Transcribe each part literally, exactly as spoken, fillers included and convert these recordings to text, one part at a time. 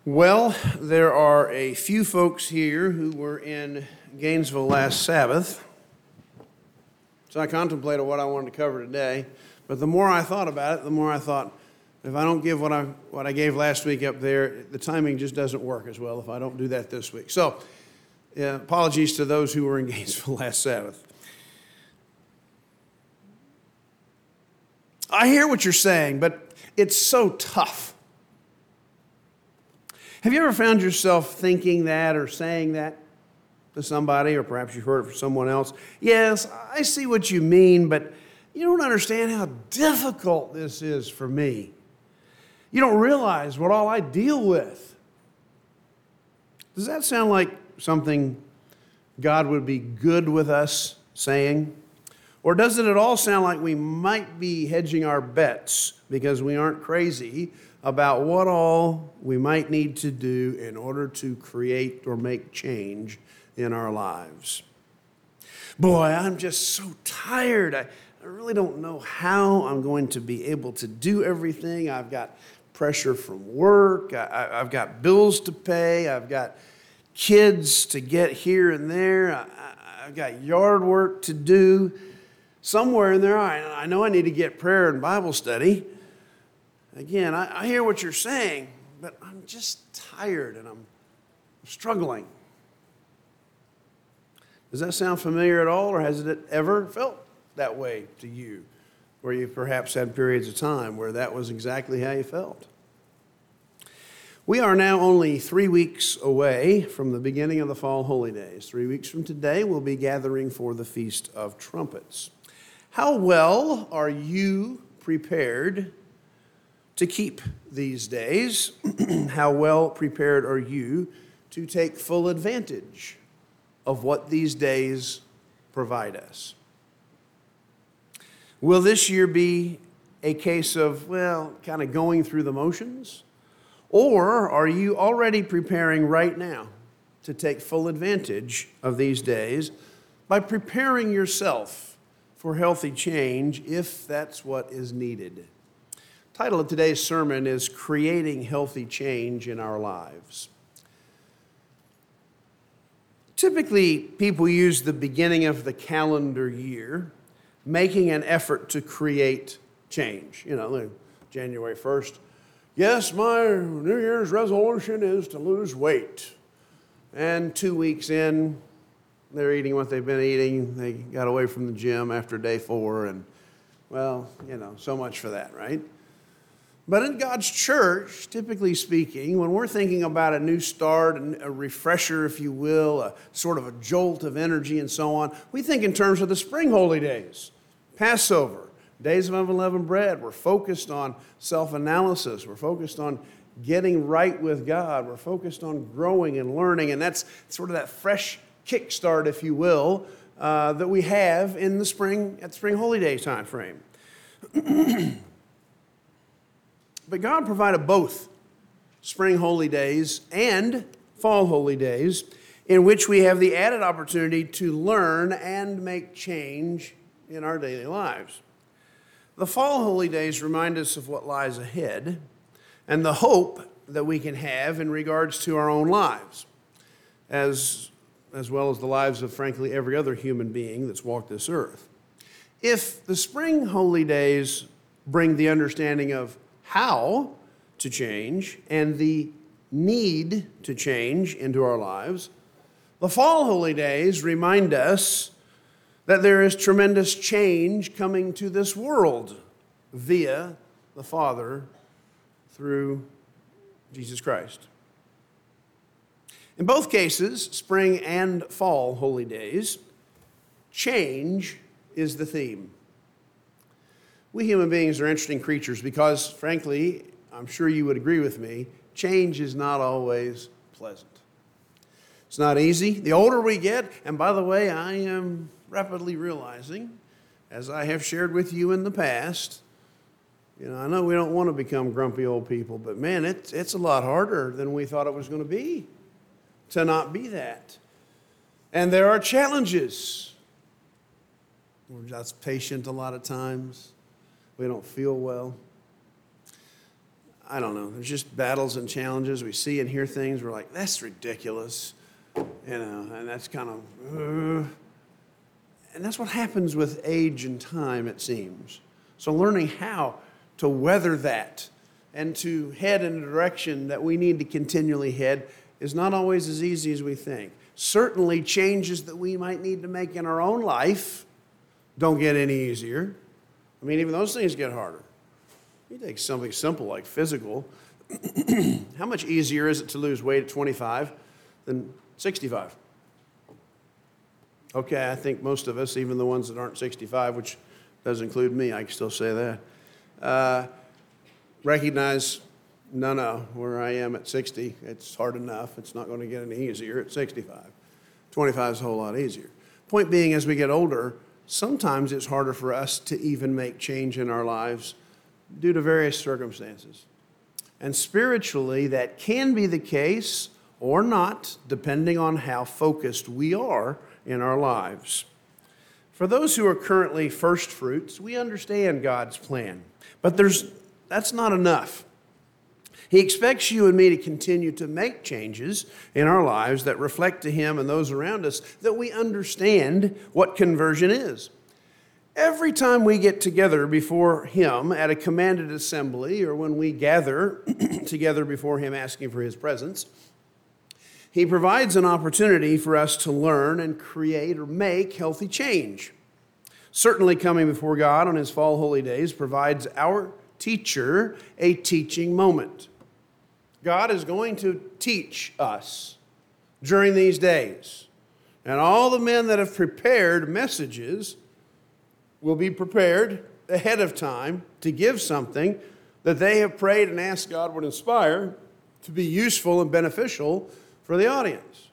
Well, there are a few folks here who were in Gainesville last Sabbath, so I contemplated what I wanted to cover today. But the more I thought about it, the more I thought, if I don't give what I what I gave last week up there, the timing just doesn't work as well if I don't do that this week. So, yeah, apologies to those who were in Gainesville last Sabbath. I hear what you're saying, but it's so tough. Have you ever found yourself thinking that or saying that to somebody, or perhaps you've heard it from someone else? Yes, I see what you mean, but you don't understand how difficult this is for me. You don't realize what all I deal with. Does that sound like something God would be good with us saying? Or doesn't it all sound like we might be hedging our bets because we aren't crazy about what all we might need to do in order to create or make change in our lives? Boy, I'm just so tired. I, I really don't know how I'm going to be able to do everything. I've got pressure from work. I, I, I've got bills to pay. I've got kids to get here and there. I, I, I've got yard work to do. Somewhere in there, I, I know I need to get prayer and Bible study. Again, I, I hear what you're saying, but I'm just tired and I'm struggling. Does that sound familiar at all, or has it ever felt that way to you, where you perhaps had periods of time where that was exactly how you felt? We are now only three weeks away from the beginning of the fall holy days. Three weeks from today, we'll be gathering for the Feast of Trumpets. How well are you prepared to keep these days? How well prepared are you to take full advantage of what these days provide us? Will this year be a case of, well, kind of going through the motions? Or are you already preparing right now to take full advantage of these days by preparing yourself for healthy change if that's what is needed? The title of today's sermon is Creating Healthy Change in Our Lives. Typically, people use the beginning of the calendar year making an effort to create change. You know, like January first, yes, my New Year's resolution is to lose weight. And two weeks in, they're eating what they've been eating. They got away from the gym after day four, and, well, you know, so much for that, right? But in God's church, typically speaking, when we're thinking about a new start, a refresher, if you will, a sort of a jolt of energy and so on, we think in terms of the spring holy days, Passover, days of unleavened bread. We're focused on self-analysis. We're focused on getting right with God. We're focused on growing and learning, and that's sort of that fresh kickstart, if you will, uh, that we have in the spring, at the spring holy day time frame. But God provided both spring holy days and fall holy days in which we have the added opportunity to learn and make change in our daily lives. The fall holy days remind us of what lies ahead and the hope that we can have in regards to our own lives, as, as well as the lives of, frankly, every other human being that's walked this earth. If the spring holy days bring the understanding of how to change and the need to change into our lives, the fall holy days remind us that there is tremendous change coming to this world via the Father through Jesus Christ. In both cases, spring and fall holy days, change is the theme. We human beings are interesting creatures because, frankly, I'm sure you would agree with me, change is not always pleasant. It's not easy. The older we get, and by the way, I am rapidly realizing, as I have shared with you in the past, you know, I know we don't want to become grumpy old people, but man, it's, it's a lot harder than we thought it was going to be to not be that. And there are challenges. We're just patient a lot of times. We don't feel well. I don't know, there's just battles and challenges. We see and hear things, we're like, that's ridiculous, you know, and that's kind of, uh, and that's what happens with age and time, it seems. So learning how to weather that and to head in a direction that we need to continually head is not always as easy as we think. Certainly changes that we might need to make in our own life don't get any easier. I mean, even those things get harder. You take something simple like physical. How much easier is it to lose weight at twenty-five than sixty-five? Okay, I think most of us, even the ones that aren't sixty-five, which does include me, I can still say that, uh, recognize, no, no, where I am at sixty, it's hard enough. It's not going to get any easier at sixty-five. twenty-five is a whole lot easier. Point being, as we get older, sometimes it's harder for us to even make change in our lives due to various circumstances. And spiritually, that can be the case or not, depending on how focused we are in our lives. For those who are currently first fruits, we understand God's plan. But there's that's not enough. He expects you and me to continue to make changes in our lives that reflect to Him and those around us that we understand what conversion is. Every time we get together before Him at a commanded assembly or when we gather together before Him asking for His presence, He provides an opportunity for us to learn and create or make healthy change. Certainly coming before God on His fall holy days provides our teacher a teaching moment. God is going to teach us during these days. And all the men that have prepared messages will be prepared ahead of time to give something that they have prayed and asked God would inspire to be useful and beneficial for the audience.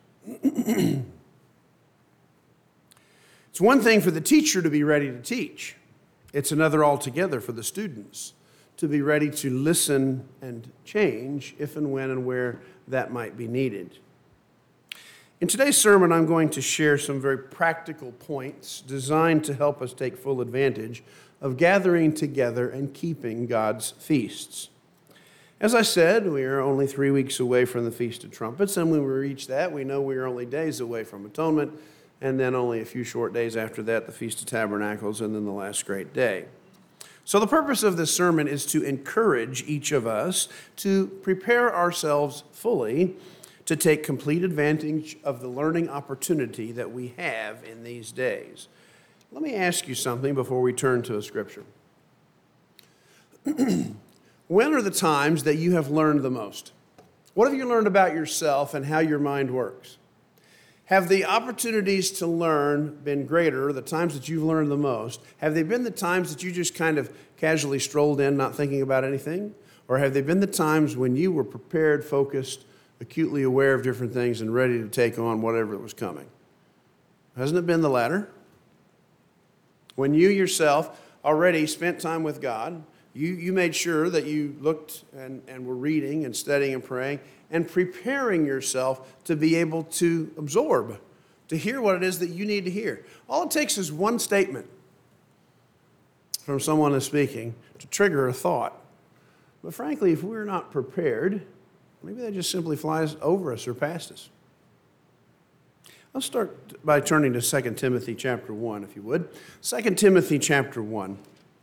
It's one thing for the teacher to be ready to teach. It's another altogether for the students to be ready to listen and change if and when and where that might be needed. In today's sermon, I'm going to share some very practical points designed to help us take full advantage of gathering together and keeping God's feasts. As I said, we are only three weeks away from the Feast of Trumpets, and when we reach that, we know we are only days away from Atonement, and then only a few short days after that, the Feast of Tabernacles, and then the last great day. So the purpose of this sermon is to encourage each of us to prepare ourselves fully to take complete advantage of the learning opportunity that we have in these days. Let me ask you something before we turn to a scripture. When are the times that you have learned the most? What have you learned about yourself and how your mind works? Have the opportunities to learn been greater, the times that you've learned the most? Have they been the times that you just kind of casually strolled in, not thinking about anything? Or have they been the times when you were prepared, focused, acutely aware of different things and ready to take on whatever was coming? Hasn't it been the latter? When you yourself already spent time with God, you, you made sure that you looked and, and were reading and studying and praying and preparing yourself to be able to absorb, to hear what it is that you need to hear. All it takes is one statement from someone who's speaking to trigger a thought. But frankly, if we're not prepared, maybe that just simply flies over us or past us. Let's start by turning to Second Timothy chapter one, if you would. Second Timothy chapter one.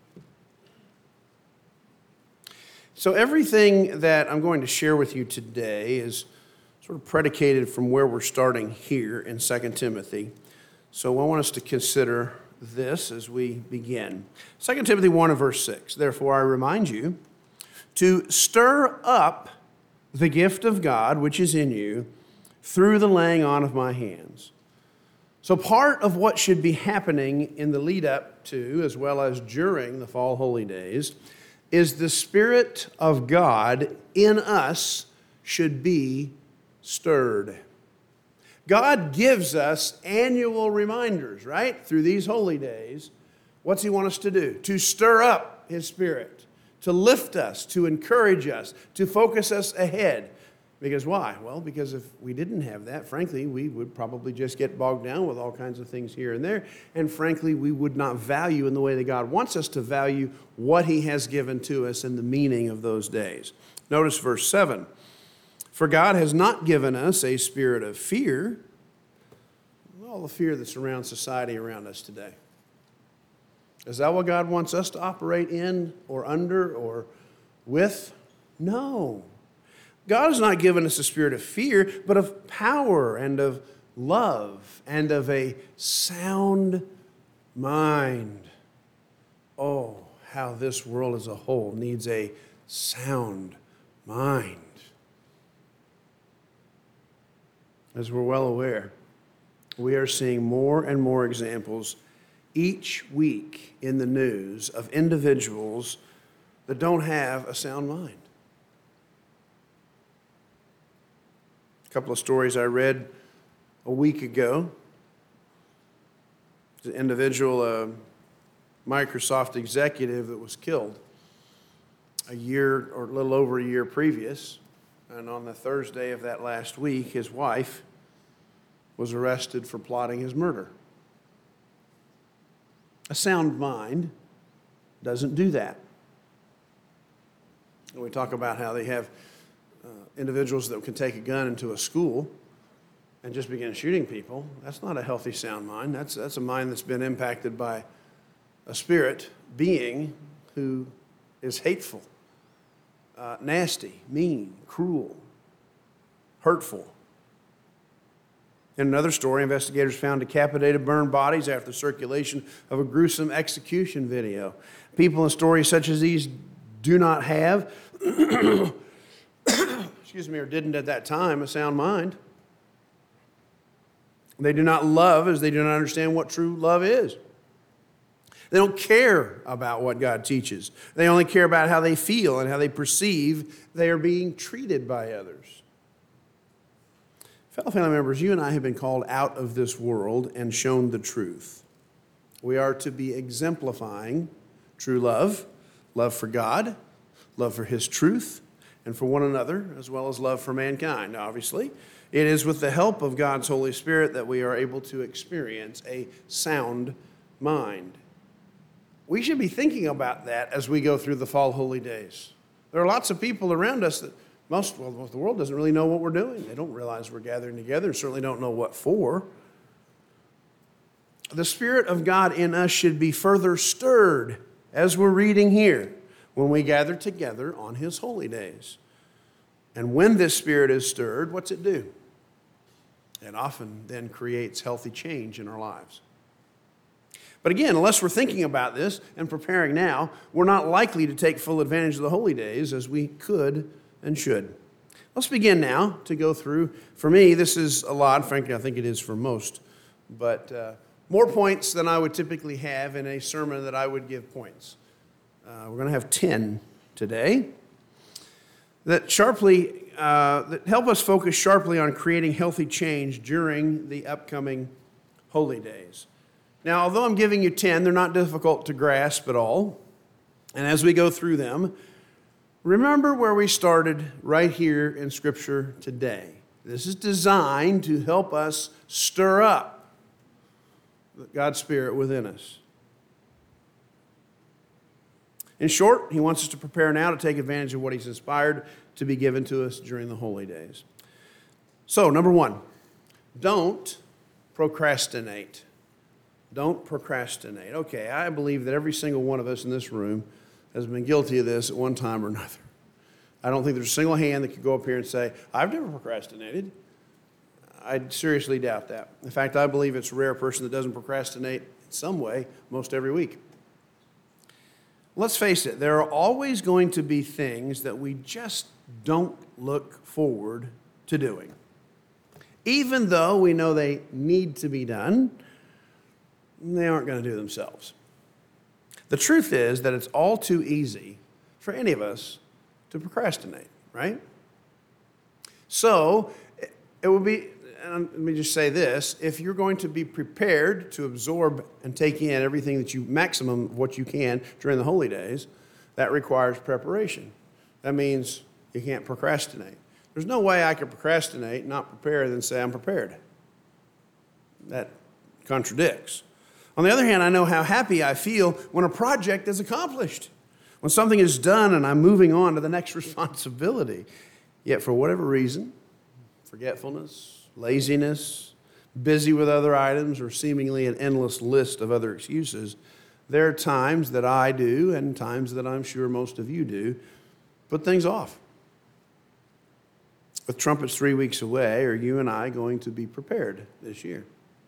So everything that I'm going to share with you today is sort of predicated from where we're starting here in Second Timothy. So I want us to consider this as we begin. Second Timothy one and verse six. Therefore, I remind you to stir up the gift of God which is in you through the laying on of my hands. So part of what should be happening in the lead up to, as well as during the fall holy days, is the Spirit of God in us should be stirred. God gives us annual reminders, right? Through these holy days. What's He want us to do? To stir up His Spirit, to lift us, to encourage us, to focus us ahead. Because why? Well, because if we didn't have that, frankly, we would probably just get bogged down with all kinds of things here and there. And frankly, we would not value in the way that God wants us to value what He has given to us and the meaning of those days. Notice verse seven. For God has not given us a spirit of fear, all the fear that surrounds society around us today. Is that what God wants us to operate in or under or with? No. God has not given us a spirit of fear, but of power and of love and of a sound mind. Oh, how this world as a whole needs a sound mind. As we're well aware, we are seeing more and more examples each week in the news of individuals that don't have a sound mind. A couple of stories I read a week ago. An individual, a Microsoft executive that was killed a year or a little over a year previous. And on the Thursday of that last week, his wife was arrested for plotting his murder. A sound mind doesn't do that. And we talk about how they have uh, individuals that can take a gun into a school and just begin shooting people. That's not a healthy, sound mind. That's, that's a mind that's been impacted by a spirit being who is hateful, uh, nasty, mean, cruel, hurtful. In another story, investigators found decapitated, burned bodies after circulation of a gruesome execution video. People in stories such as these do not have, excuse me, or didn't at that time, a sound mind. They do not love as they do not understand what true love is. They don't care about what God teaches. They only care about how they feel and how they perceive they are being treated by others. Fellow family members, you and I have been called out of this world and shown the truth. We are to be exemplifying true love, love for God, love for His truth, and for one another, as well as love for mankind, obviously. It is with the help of God's Holy Spirit that we are able to experience a sound mind. We should be thinking about that as we go through the fall holy days. There are lots of people around us that most, well, the world doesn't really know what we're doing. They don't realize we're gathering together and certainly don't know what for. The Spirit of God in us should be further stirred, as we're reading here, when we gather together on His holy days. And when this Spirit is stirred, what's it do? It often then creates healthy change in our lives. But again, unless we're thinking about this and preparing now, we're not likely to take full advantage of the holy days as we could and should. Let's begin now to go through. For me, this is a lot. Frankly, I think it is for most. But uh, more points than I would typically have in a sermon that I would give points. Uh, we're going to have ten today that sharply uh, that help us focus sharply on creating healthy change during the upcoming holy days. Now, although I'm giving you ten, they're not difficult to grasp at all. And as we go through them, remember where we started right here in Scripture today. This is designed to help us stir up God's Spirit within us. In short, He wants us to prepare now to take advantage of what He's inspired to be given to us during the holy days. So, number one, don't procrastinate. Don't procrastinate. Okay, I believe that every single one of us in this room has been guilty of this at one time or another. I don't think there's a single hand that could go up here and say, I've never procrastinated. I seriously doubt that. In fact, I believe it's a rare person that doesn't procrastinate in some way most every week. Let's face it, there are always going to be things that we just don't look forward to doing. Even though we know they need to be done, they aren't going to do themselves. The truth is that it's all too easy for any of us to procrastinate, right? So it will be, and let me just say this, if you're going to be prepared to absorb and take in everything that you, maximum of what you can during the holy days, that requires preparation. That means you can't procrastinate. There's no way I could procrastinate, not prepare, and then say I'm prepared. That contradicts. On the other hand, I know how happy I feel when a project is accomplished, when something is done and I'm moving on to the next responsibility. Yet for whatever reason, forgetfulness, laziness, busy with other items, or seemingly an endless list of other excuses, there are times that I do and times that I'm sure most of you do put things off. With trumpets three weeks away, are you and I going to be prepared this year?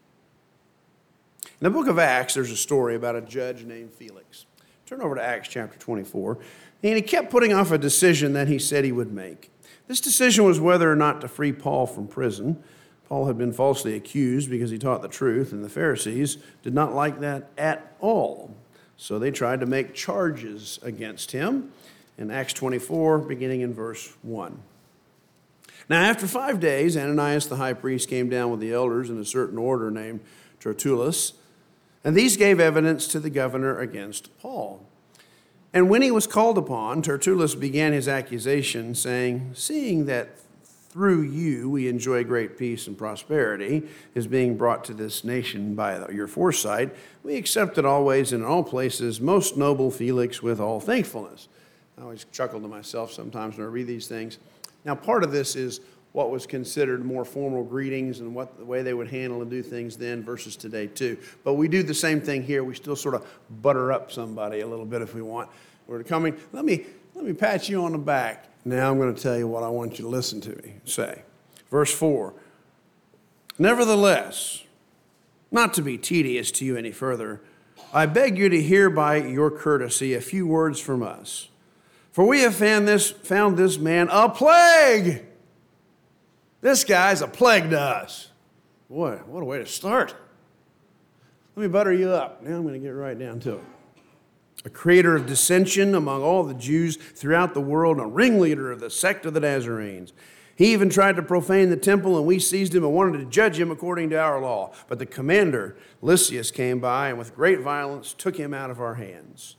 In the book of Acts, there's a story about a judge named Felix. Turn over to Acts chapter twenty-four. And he kept putting off a decision that he said he would make. This decision was whether or not to free Paul from prison. Paul had been falsely accused because he taught the truth, and the Pharisees did not like that at all. So they tried to make charges against him. In Acts twenty-four, beginning in verse one. Now, after five days, Ananias the high priest came down with the elders in a certain order named Tertullus, and these gave evidence to the governor against Paul. And when he was called upon, Tertullus began his accusation, saying, "Seeing that through you we enjoy great peace and prosperity, is being brought to this nation by your foresight, we accept it always and in all places, most noble Felix, with all thankfulness." I always chuckle to myself sometimes when I read these things. Now, part of this is what was considered more formal greetings and what the way they would handle and do things then versus today too. But we do the same thing here. We still sort of butter up somebody a little bit if we want. We're coming. Let me let me pat you on the back. Now I'm going to tell you what I want you to listen to me say. Verse four. Nevertheless, not to be tedious to you any further, I beg you to hear by your courtesy a few words from us. For we have found this, found this man a plague. This guy's a plague to us. Boy, what a way to start. Let me butter you up. Now I'm going to get right down to it. A creator of dissension among all the Jews throughout the world, and a ringleader of the sect of the Nazarenes. He even tried to profane the temple, and we seized him and wanted to judge him according to our law. But the commander, Lysias, came by and with great violence took him out of our hands.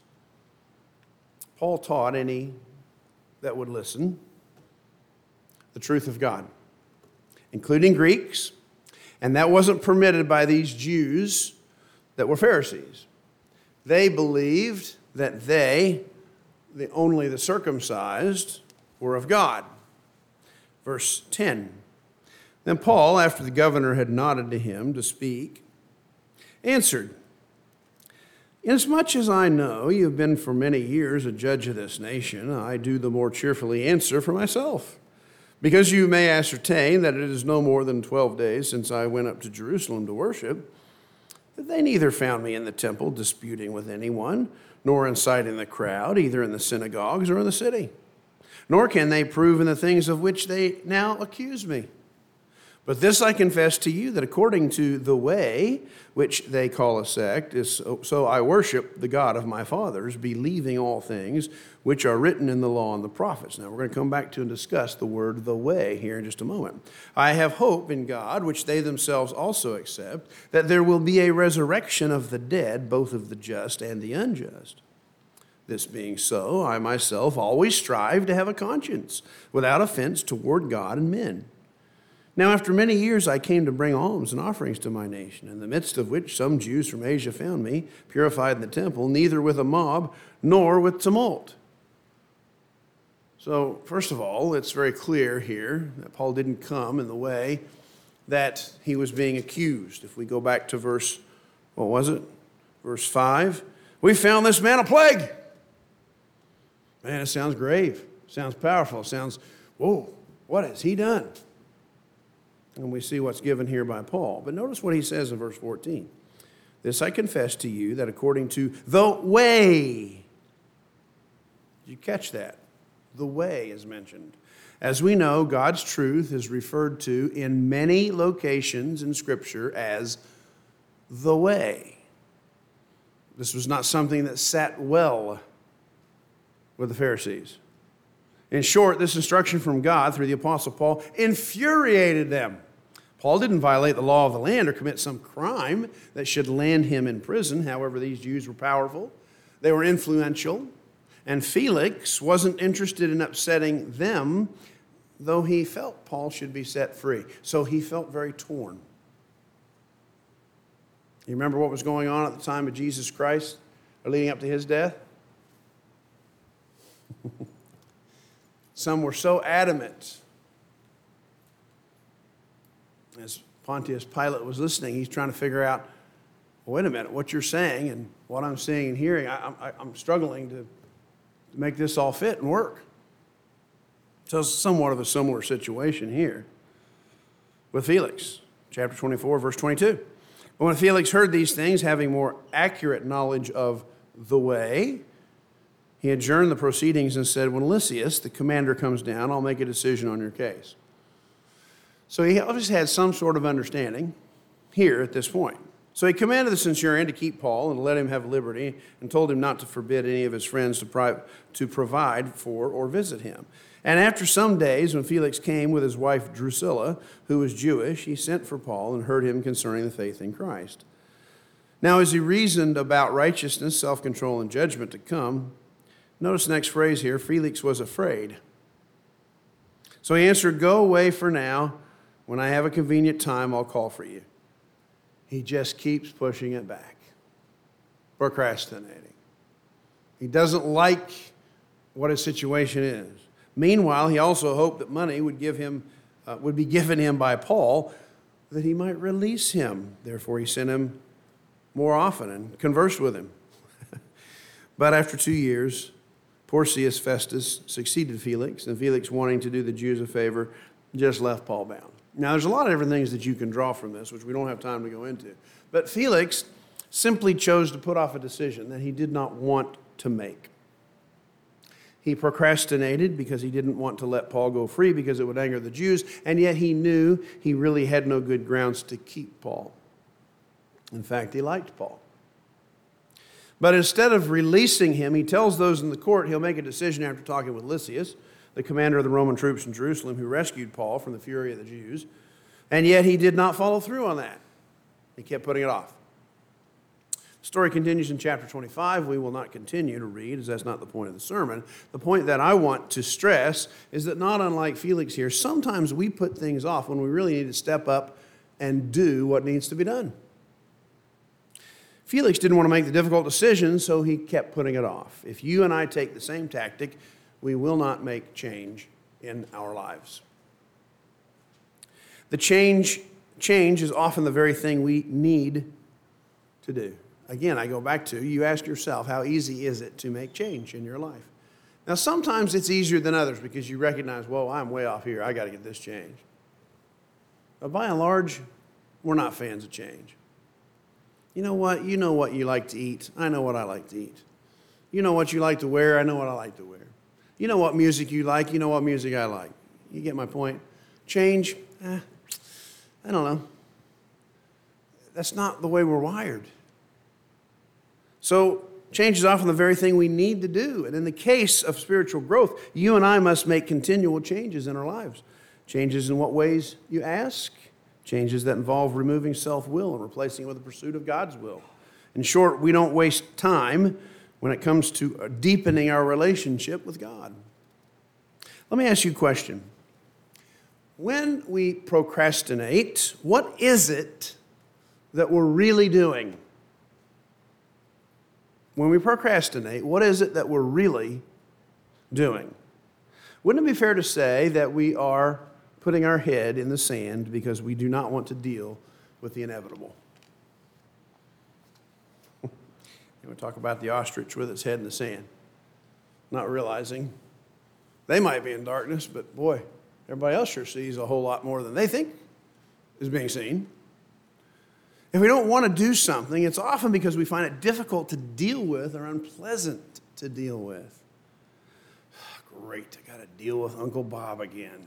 Paul taught any that would listen the truth of God, including Greeks, and that wasn't permitted by these Jews that were Pharisees. They believed that they, the, only the circumcised, were of God. Verse ten. Then Paul, after the governor had nodded to him to speak, answered, "Inasmuch as I know you have been for many years a judge of this nation, I do the more cheerfully answer for myself. Because you may ascertain that it is no more than twelve days since I went up to Jerusalem to worship, that they neither found me in the temple disputing with anyone, nor inciting the crowd, either in the synagogues or in the city. Nor can they prove in the things of which they now accuse me. But this I confess to you, that according to the way, which they call a sect, is so, so I worship the God of my fathers, believing all things which are written in the law and the prophets." Now we're going to come back to and discuss the word "the way" here in just a moment. "I have hope in God, which they themselves also accept, that there will be a resurrection of the dead, both of the just and the unjust. This being so, I myself always strive to have a conscience, without offense toward God and men. Now, after many years, I came to bring alms and offerings to my nation, in the midst of which some Jews from Asia found me, purified in the temple, neither with a mob nor with tumult." So, first of all, it's very clear here that Paul didn't come in the way that he was being accused. If we go back to verse, what was it? Verse five. "We found this man a plague." Man, it sounds grave. Sounds powerful. Sounds, whoa, what has he done? And we see what's given here by Paul. But notice what he says in verse fourteen. "This I confess to you, that according to the way," did you catch that? The way is mentioned. As we know, God's truth is referred to in many locations in Scripture as the way. This was not something that sat well with the Pharisees. In short, this instruction from God through the Apostle Paul infuriated them. Paul didn't violate the law of the land or commit some crime that should land him in prison. However, these Jews were powerful. They were influential. And Felix wasn't interested in upsetting them, though he felt Paul should be set free. So he felt very torn. You remember what was going on at the time of Jesus Christ, or leading up to his death? Some were so adamant. As Pontius Pilate was listening, he's trying to figure out, well, wait a minute, what you're saying and what I'm seeing and hearing, I, I, I'm struggling to, to make this all fit and work. So it's somewhat of a similar situation here with Felix. Chapter twenty-four, verse twenty-two. But when Felix heard these things, having more accurate knowledge of the way, he adjourned the proceedings and said, when Lysias, the commander, comes down, I'll make a decision on your case. So he obviously had some sort of understanding here at this point. So he commanded the centurion to keep Paul and let him have liberty and told him not to forbid any of his friends to, pri- to provide for or visit him. And after some days, when Felix came with his wife Drusilla, who was Jewish, he sent for Paul and heard him concerning the faith in Christ. Now, as he reasoned about righteousness, self-control, and judgment to come, notice the next phrase here, Felix was afraid. So he answered, go away for now. When I have a convenient time, I'll call for you. He just keeps pushing it back, procrastinating. He doesn't like what his situation is. Meanwhile, he also hoped that money would give him, uh, would be given him by Paul, that he might release him. Therefore, he sent him more often and conversed with him. But after two years, Porcius Festus succeeded Felix, and Felix, wanting to do the Jews a favor, just left Paul bound. Now, there's a lot of different things that you can draw from this, which we don't have time to go into. But Felix simply chose to put off a decision that he did not want to make. He procrastinated because he didn't want to let Paul go free because it would anger the Jews, and yet he knew he really had no good grounds to keep Paul. In fact, he liked Paul. But instead of releasing him, he tells those in the court he'll make a decision after talking with Lysias, the commander of the Roman troops in Jerusalem who rescued Paul from the fury of the Jews, and yet he did not follow through on that. He kept putting it off. The story continues in chapter twenty-five. We will not continue to read, as that's not the point of the sermon. The point that I want to stress is that not unlike Felix here, sometimes we put things off when we really need to step up and do what needs to be done. Felix didn't want to make the difficult decision, so he kept putting it off. If you and I take the same tactic, we will not make change in our lives. The change, change is often the very thing we need to do. Again, I go back to, you ask yourself, how easy is it to make change in your life? Now, sometimes it's easier than others because you recognize, whoa, I'm way off here. I got to get this changed. But by and large, we're not fans of change. You know what? You know what you like to eat. I know what I like to eat. You know what you like to wear. I know what I like to wear. You know what music you like. You know what music I like. You get my point? Change, eh, I don't know. That's not the way we're wired. So change is often the very thing we need to do. And in the case of spiritual growth, you and I must make continual changes in our lives. Changes in what ways, you ask? Changes that involve removing self-will and replacing it with the pursuit of God's will. In short, we don't waste time when it comes to deepening our relationship with God. Let me ask you a question. When we procrastinate, what is it that we're really doing? When we procrastinate, what is it that we're really doing? Wouldn't it be fair to say that we are putting our head in the sand because we do not want to deal with the inevitable? We talk about the ostrich with its head in the sand, not realizing they might be in darkness, but boy, everybody else sure sees a whole lot more than they think is being seen. If we don't want to do something, it's often because we find it difficult to deal with or unpleasant to deal with. Great, I got to deal with Uncle Bob again.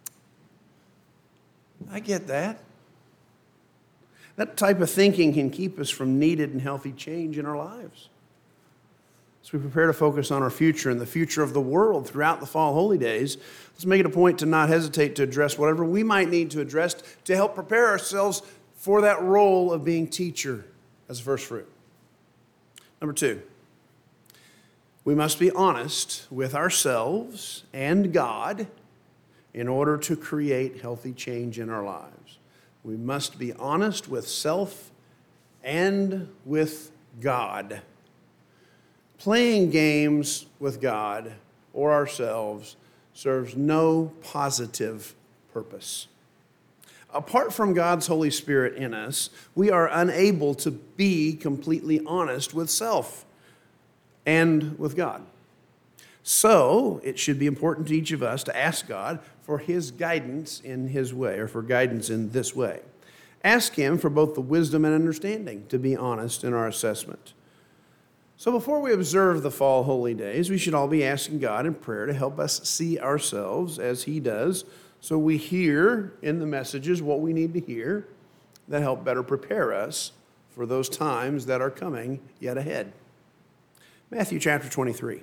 I get that. That type of thinking can keep us from needed and healthy change in our lives. As we prepare to focus on our future and the future of the world throughout the fall holy days, let's make it a point to not hesitate to address whatever we might need to address to help prepare ourselves for that role of being teacher as a first fruit. Number two, we must be honest with ourselves and God in order to create healthy change in our lives. We must be honest with self and with God. Playing games with God or ourselves serves no positive purpose. Apart from God's Holy Spirit in us, we are unable to be completely honest with self and with God. So, it should be important to each of us to ask God for His guidance in His way, or for guidance in this way. Ask Him for both the wisdom and understanding to be honest in our assessment. So before we observe the fall holy days, we should all be asking God in prayer to help us see ourselves as He does, so we hear in the messages what we need to hear that help better prepare us for those times that are coming yet ahead. Matthew chapter twenty-three.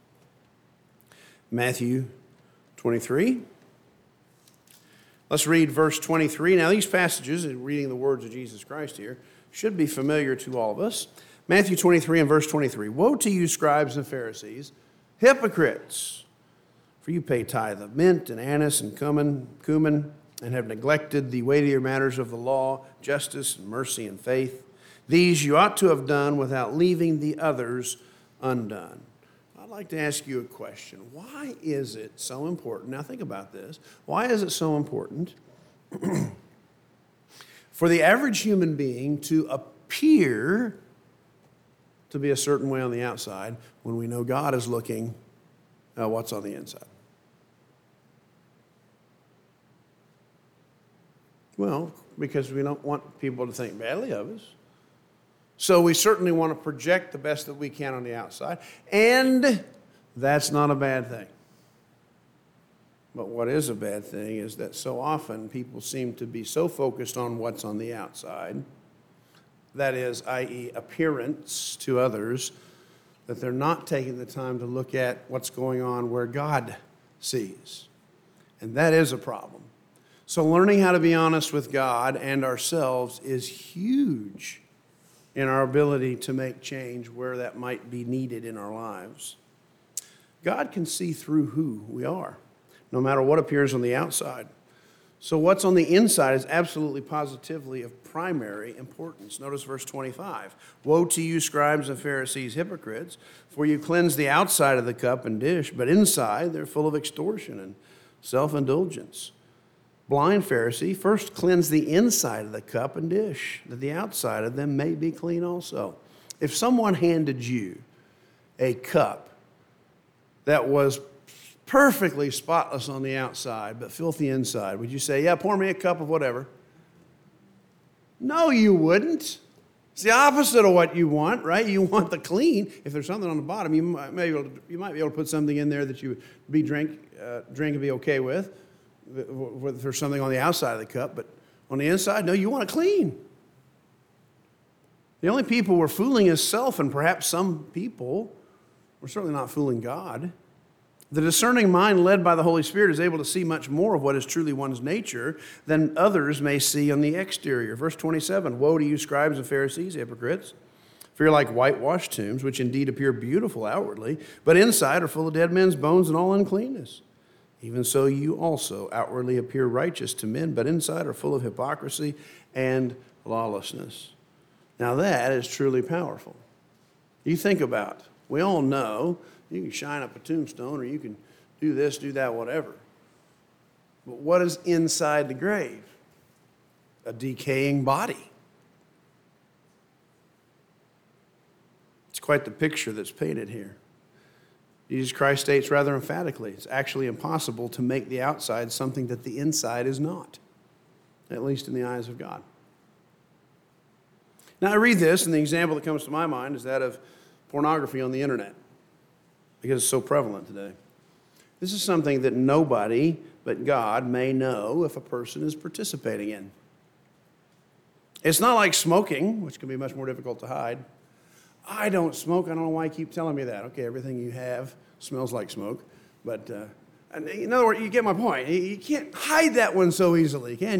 Matthew twenty-three. Let's read verse twenty-three. Now, these passages, in reading the words of Jesus Christ here, should be familiar to all of us. Matthew twenty-three and verse twenty-three. Woe to you, scribes and Pharisees, hypocrites! For you pay tithe of mint and anise and cumin, cumin, and have neglected the weightier matters of the law, justice and mercy and faith. These you ought to have done without leaving the others undone. I'd like to ask you a question. Why is it so important? Now think about this. Why is it so important for the average human being to appear to be a certain way on the outside when we know God is looking at what's on the inside? Well, because we don't want people to think badly of us. So we certainly want to project the best that we can on the outside. And that's not a bad thing. But what is a bad thing is that so often people seem to be so focused on what's on the outside, that is, that is appearance to others, that they're not taking the time to look at what's going on where God sees. And that is a problem. So learning how to be honest with God and ourselves is huge in our ability to make change where that might be needed in our lives. God can see through who we are, no matter what appears on the outside. So what's on the inside is absolutely positively of primary importance. Notice verse twenty-five. Woe to you, scribes and Pharisees, hypocrites, for you cleanse the outside of the cup and dish, but inside they're full of extortion and self-indulgence. Blind Pharisee, first cleanse the inside of the cup and dish, that the outside of them may be clean also. If someone handed you a cup that was perfectly spotless on the outside, but filthy inside, would you say, yeah, pour me a cup of whatever? No, you wouldn't. It's the opposite of what you want, right? You want the clean. If there's something on the bottom, you might, be able to, you might be able to put something in there that you would be drink, uh, drink and be okay with. If there's something on the outside of the cup, but on the inside, no, you want it clean. The only people we're fooling is self, and perhaps some people, we're certainly not fooling God. The discerning mind led by the Holy Spirit is able to see much more of what is truly one's nature than others may see on the exterior. Verse twenty-seven, woe to you, scribes and Pharisees, hypocrites, for you're like whitewashed tombs, which indeed appear beautiful outwardly, but inside are full of dead men's bones and all uncleanness. Even so, you also outwardly appear righteous to men, but inside are full of hypocrisy and lawlessness. Now that is truly powerful. You think about it. We all know you can shine up a tombstone or you can do this, do that, whatever. But what is inside the grave? A decaying body. It's quite the picture that's painted here. Jesus Christ states rather emphatically, it's actually impossible to make the outside something that the inside is not, at least in the eyes of God. Now I read this, and the example that comes to my mind is that of pornography on the internet, because it's so prevalent today. This is something that nobody but God may know if a person is participating in. It's not like smoking, which can be much more difficult to hide. I don't smoke. I don't know why you keep telling me that. Okay, everything you have smells like smoke. But uh, in other words, you get my point. You can't hide that one so easily, can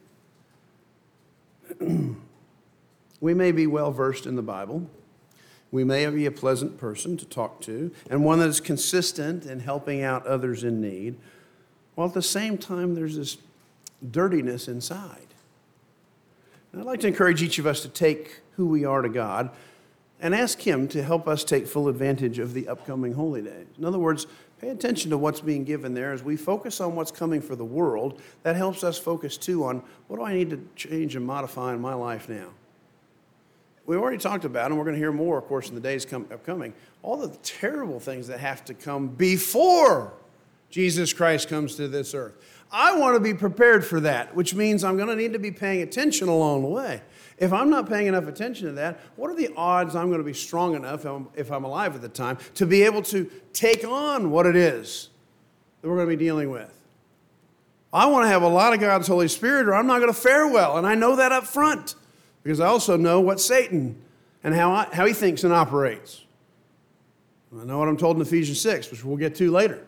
you? We may be well versed in the Bible. We may be a pleasant person to talk to and one that is consistent in helping out others in need, while at the same time there's this dirtiness inside. And I'd like to encourage each of us to take who we are to God and ask Him to help us take full advantage of the upcoming holy days. In other words, Pay attention to what's being given there. As we focus on what's coming for the world, that helps us focus too on what do I need to change and modify in my life now. We already talked about, and we're going to hear more, of course, in the days come, upcoming, all the terrible things that have to come before Jesus Christ comes to this earth. I want to be prepared for that, which means I'm going to need to be paying attention along the way. If I'm not paying enough attention to that, what are the odds I'm going to be strong enough, if I'm alive at the time, to be able to take on what it is that we're going to be dealing with? I want to have a lot of God's Holy Spirit, or I'm not going to fare well, and I know that up front. Because I also know what Satan and how, I, how he thinks and operates. I know what I'm told in Ephesians six, which we'll get to later.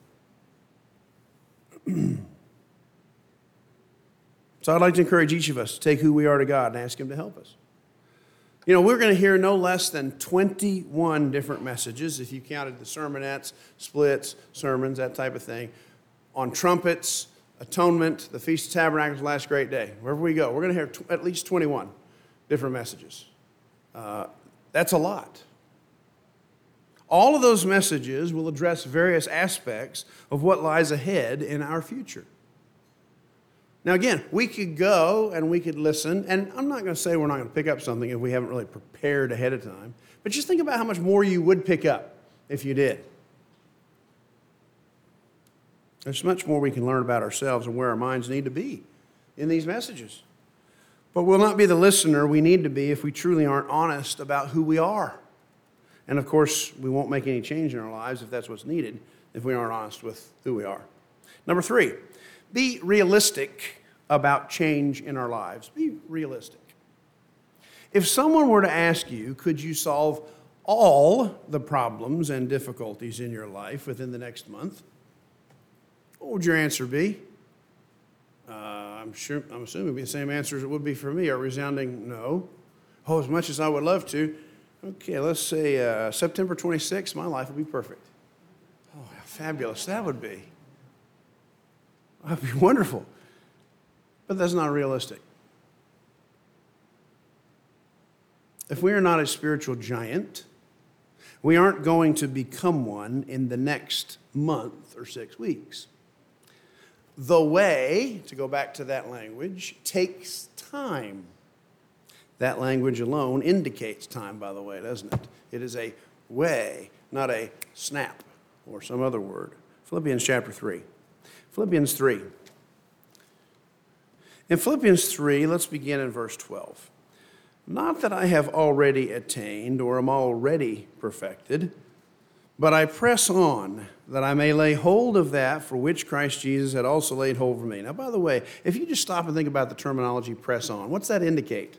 So I'd like to encourage each of us to take who we are to God and ask him to help us. You know, we're going to hear no less than twenty-one different messages, if you counted the sermonettes, splits, sermons, that type of thing, on trumpets, atonement, the Feast of Tabernacles, last great day. Wherever we go, we're going to hear t- at least twenty-one different messages. Uh, that's a lot. All of those messages will address various aspects of what lies ahead in our future. Now again, we could go and we could listen, and I'm not going to say we're not going to pick up something if we haven't really prepared ahead of time, but just think about how much more you would pick up if you did. There's much more we can learn about ourselves and where our minds need to be in these messages. But we'll not be the listener we need to be if we truly aren't honest about who we are. And of course, we won't make any change in our lives if that's what's needed, if we aren't honest with who we are. Number three, be realistic about change in our lives. Be realistic. If someone were to ask you, could you solve all the problems and difficulties in your life within the next month? What would your answer be? Uh, I'm sure. I'm assuming it would be the same answer as it would be for me, a resounding no. Oh, as much as I would love to. Okay, let's say uh, September twenty-sixth, my life would be perfect. Oh, how fabulous that would be. That would be wonderful. But that's not realistic. If we are not a spiritual giant, we aren't going to become one in the next month or six weeks. The way, to go back to that language, takes time. That language alone indicates time, by the way, doesn't it? It is a way, not a snap or some other word. Philippians chapter three. Philippians three. In Philippians three, let's begin in verse twelve. Not that I have already attained or am already perfected, but I press on that I may lay hold of that for which Christ Jesus had also laid hold of me. Now, by the way, if you just stop and think about the terminology press on, what's that indicate?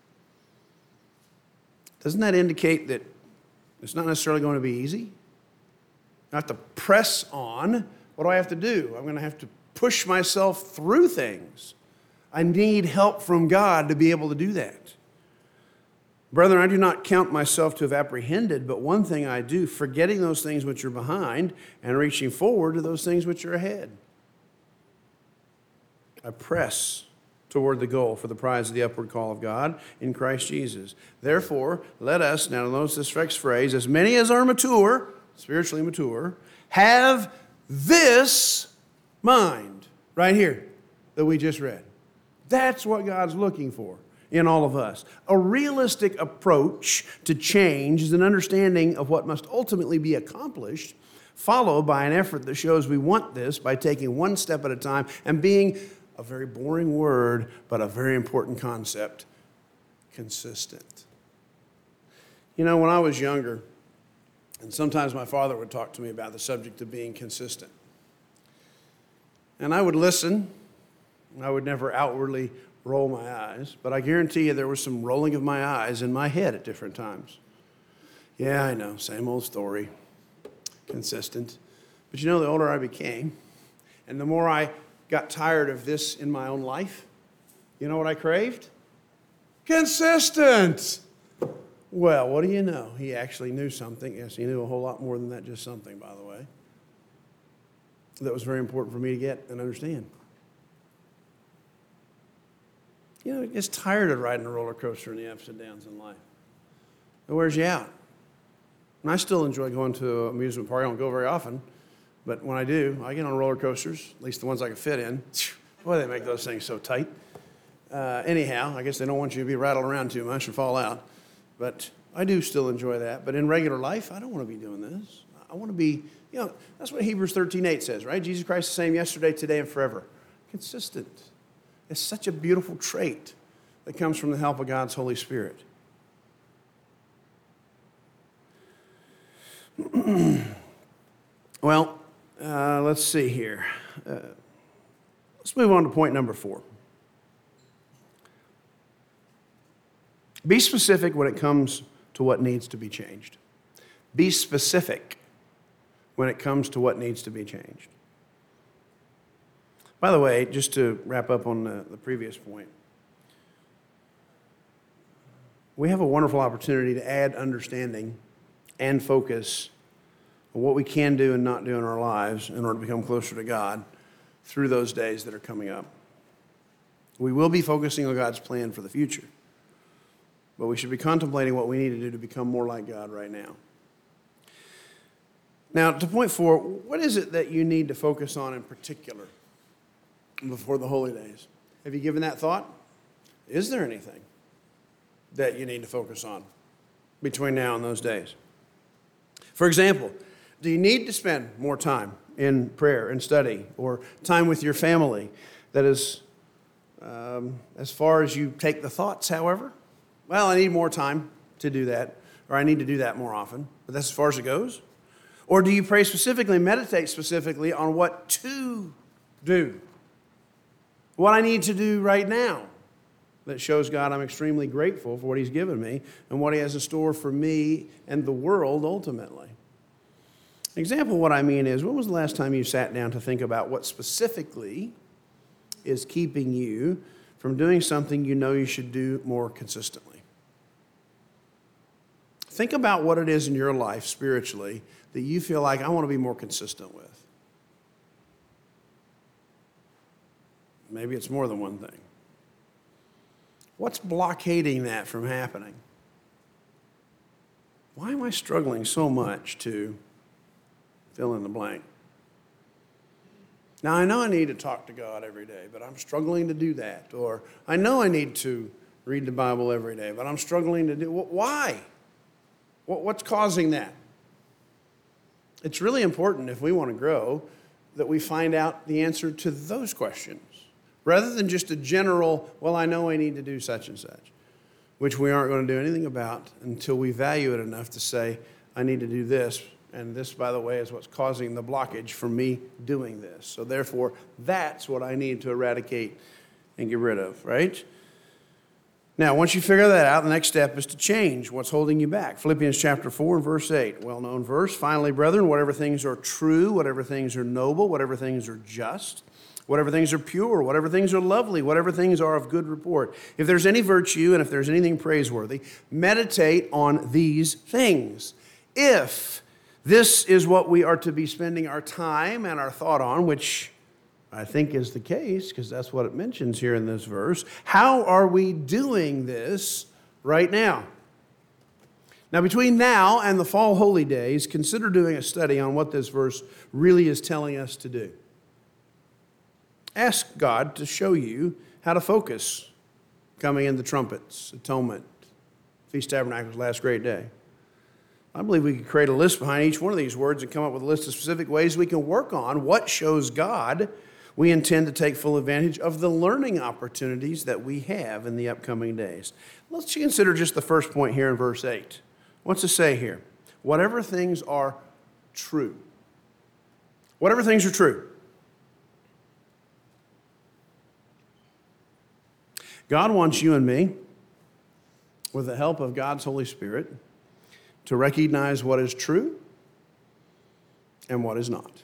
Doesn't that indicate that it's not necessarily going to be easy? I have to press on. What do I have to do? I'm going to have to push myself through things. I need help from God to be able to do that. Brethren, I do not count myself to have apprehended, but one thing I do, forgetting those things which are behind and reaching forward to those things which are ahead. I press toward the goal for the prize of the upward call of God in Christ Jesus. Therefore, let us, now notice this next phrase, as many as are mature, spiritually mature, have this mind right here that we just read. That's what God's looking for in all of us. A realistic approach to change is an understanding of what must ultimately be accomplished, followed by an effort that shows we want this by taking one step at a time and being, a very boring word, but a very important concept, consistent. You know, when I was younger, and sometimes my father would talk to me about the subject of being consistent. And I would listen, and I would never outwardly roll my eyes, but I guarantee you there was some rolling of my eyes in my head at different times. Yeah, I know, same old story, consistent. But you know, the older I became, and the more I got tired of this in my own life, you know what I craved? Consistent! Well, what do you know? He actually knew something. Yes, he knew a whole lot more than that, just something, by the way. That was very important for me to get and understand. You know, it gets tired of riding a roller coaster and the ups and downs in life. It wears you out. And I still enjoy going to an amusement park. I don't go very often, But when I do, I get on roller coasters, at least the ones I can fit in. Boy, they make those things so tight. Uh, anyhow, I guess they don't want you to be rattled around too much and fall out. But I do still enjoy that. But in regular life, I don't want to be doing this. I want to be, you know, that's what Hebrews thirteen eight says, right? Jesus Christ is the same yesterday, today, and forever. Consistent. It's such a beautiful trait that comes from the help of God's Holy Spirit. Well, uh, let's see here. Uh, let's move on to point number four. Be specific when it comes to what needs to be changed. Be specific when it comes to what needs to be changed. By the way, just to wrap up on the, the previous point, we have a wonderful opportunity to add understanding and focus on what we can do and not do in our lives in order to become closer to God through those days that are coming up. We will be focusing on God's plan for the future, but we should be contemplating what we need to do to become more like God right now. Now, to point four, what is it that you need to focus on in particular before the holy days? Have you given that thought? Is there anything that you need to focus on between now and those days? For example, do you need to spend more time in prayer and study or time with your family? That is, um, as far as you take the thoughts, however, well, I need more time to do that, or I need to do that more often, but that's as far as it goes. Or do you pray specifically, meditate specifically on what to do? What I need to do right now that shows God I'm extremely grateful for what He's given me and what He has in store for me and the world ultimately. An example of what I mean is, when was the last time you sat down to think about what specifically is keeping you from doing something you know you should do more consistently? Think about what it is in your life spiritually that you feel like I want to be more consistent with. Maybe it's more than one thing. What's blockading that from happening? Why am I struggling so much to fill in the blank? Now, I know I need to talk to God every day, but I'm struggling to do that. Or I know I need to read the Bible every day, but I'm struggling to do it. Why? What's causing that? It's really important, if we want to grow, that we find out the answer to those questions, rather than just a general, well, I know I need to do such and such, which we aren't going to do anything about until we value it enough to say, I need to do this, and this, by the way, is what's causing the blockage for me doing this. So therefore, that's what I need to eradicate and get rid of, right? Now, once you figure that out, the next step is to change what's holding you back. Philippians chapter four and verse eight, well-known verse. Finally, brethren, whatever things are true, whatever things are noble, whatever things are just, whatever things are pure, whatever things are lovely, whatever things are of good report. If there's any virtue and if there's anything praiseworthy, meditate on these things. If this is what we are to be spending our time and our thought on, which I think is the case, because that's what it mentions here in this verse. How are we doing this right now? Now, between now and the fall holy days, consider doing a study on what this verse really is telling us to do. Ask God to show you how to focus coming in the trumpets, atonement, Feast of Tabernacles, last great day. I believe we could create a list behind each one of these words and come up with a list of specific ways we can work on what shows God we intend to take full advantage of the learning opportunities that we have in the upcoming days. Let's consider just the first point here in verse eight. What's it say here? Whatever things are true. Whatever things are true. God wants you and me, with the help of God's Holy Spirit, to recognize what is true and what is not.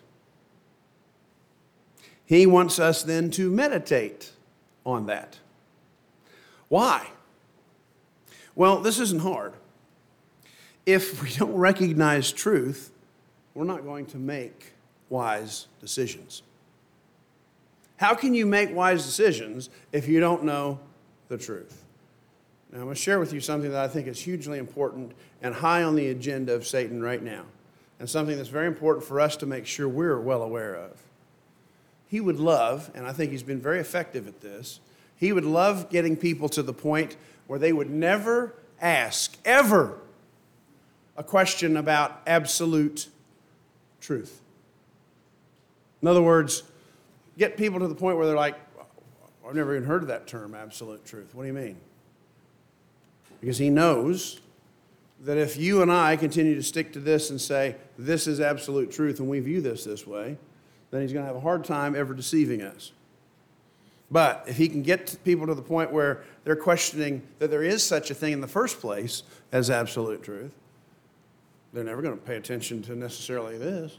He wants us then to meditate on that. Why? Well, this isn't hard. If we don't recognize truth, we're not going to make wise decisions. How can you make wise decisions if you don't know the truth? Now, I'm going to share with you something that I think is hugely important and high on the agenda of Satan right now. and something that's very important for us to make sure we're well aware of. He would love, and I think he's been very effective at this, he would love getting people to the point where they would never ask, ever, a question about absolute truth. In other words, get people to the point where they're like, I've never even heard of that term, absolute truth. What do you mean? Because he knows that if you and I continue to stick to this and say, this is absolute truth and we view this this way, then he's going to have a hard time ever deceiving us. But if he can get people to the point where they're questioning that there is such a thing in the first place as absolute truth, they're never going to pay attention to necessarily this.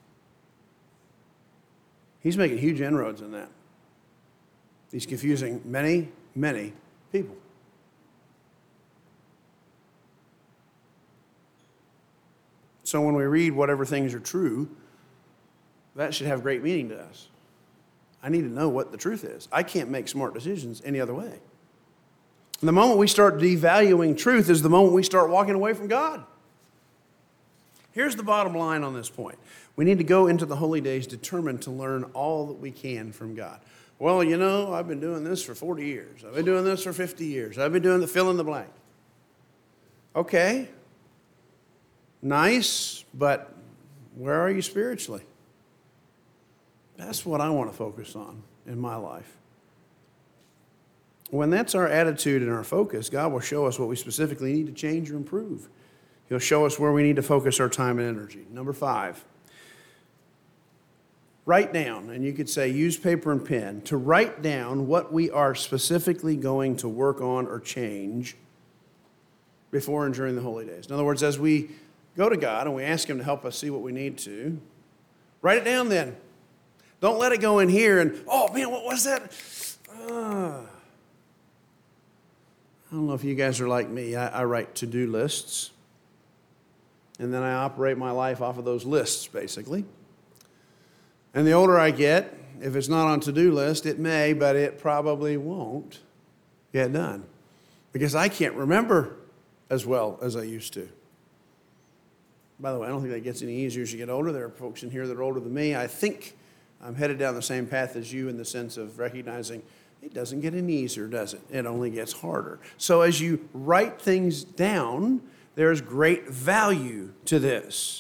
He's making huge inroads in that. He's confusing many, many people. So when we read whatever things are true, that should have great meaning to us. I need to know what the truth is. I can't make smart decisions any other way. And the moment we start devaluing truth is the moment we start walking away from God. Here's the bottom line on this point. We need to go into the holy days determined to learn all that we can from God. Well, you know, I've been doing this for forty years. I've been doing this for fifty years. I've been doing the fill in the blank. Okay. Nice, but where are you spiritually? That's what I want to focus on in my life. When that's our attitude and our focus, God will show us what we specifically need to change or improve. He'll show us where we need to focus our time and energy. Number five, write down, and you could say use paper and pen, to write down what we are specifically going to work on or change before and during the holy days. In other words, as we go to God and we ask him to help us see what we need to, write it down then. Don't let it go in here and, oh man, what was that? Uh, I don't know if you guys are like me. I, I write to-do lists, and then I operate my life off of those lists, basically. And the older I get, if it's not on to-do list, it may, but it probably won't get done. Because I can't remember as well as I used to. By the way, I don't think that gets any easier as you get older. There are folks in here that are older than me. I think I'm headed down the same path as you in the sense of recognizing it doesn't get any easier, does it? It only gets harder. So as you write things down, there's great value to this.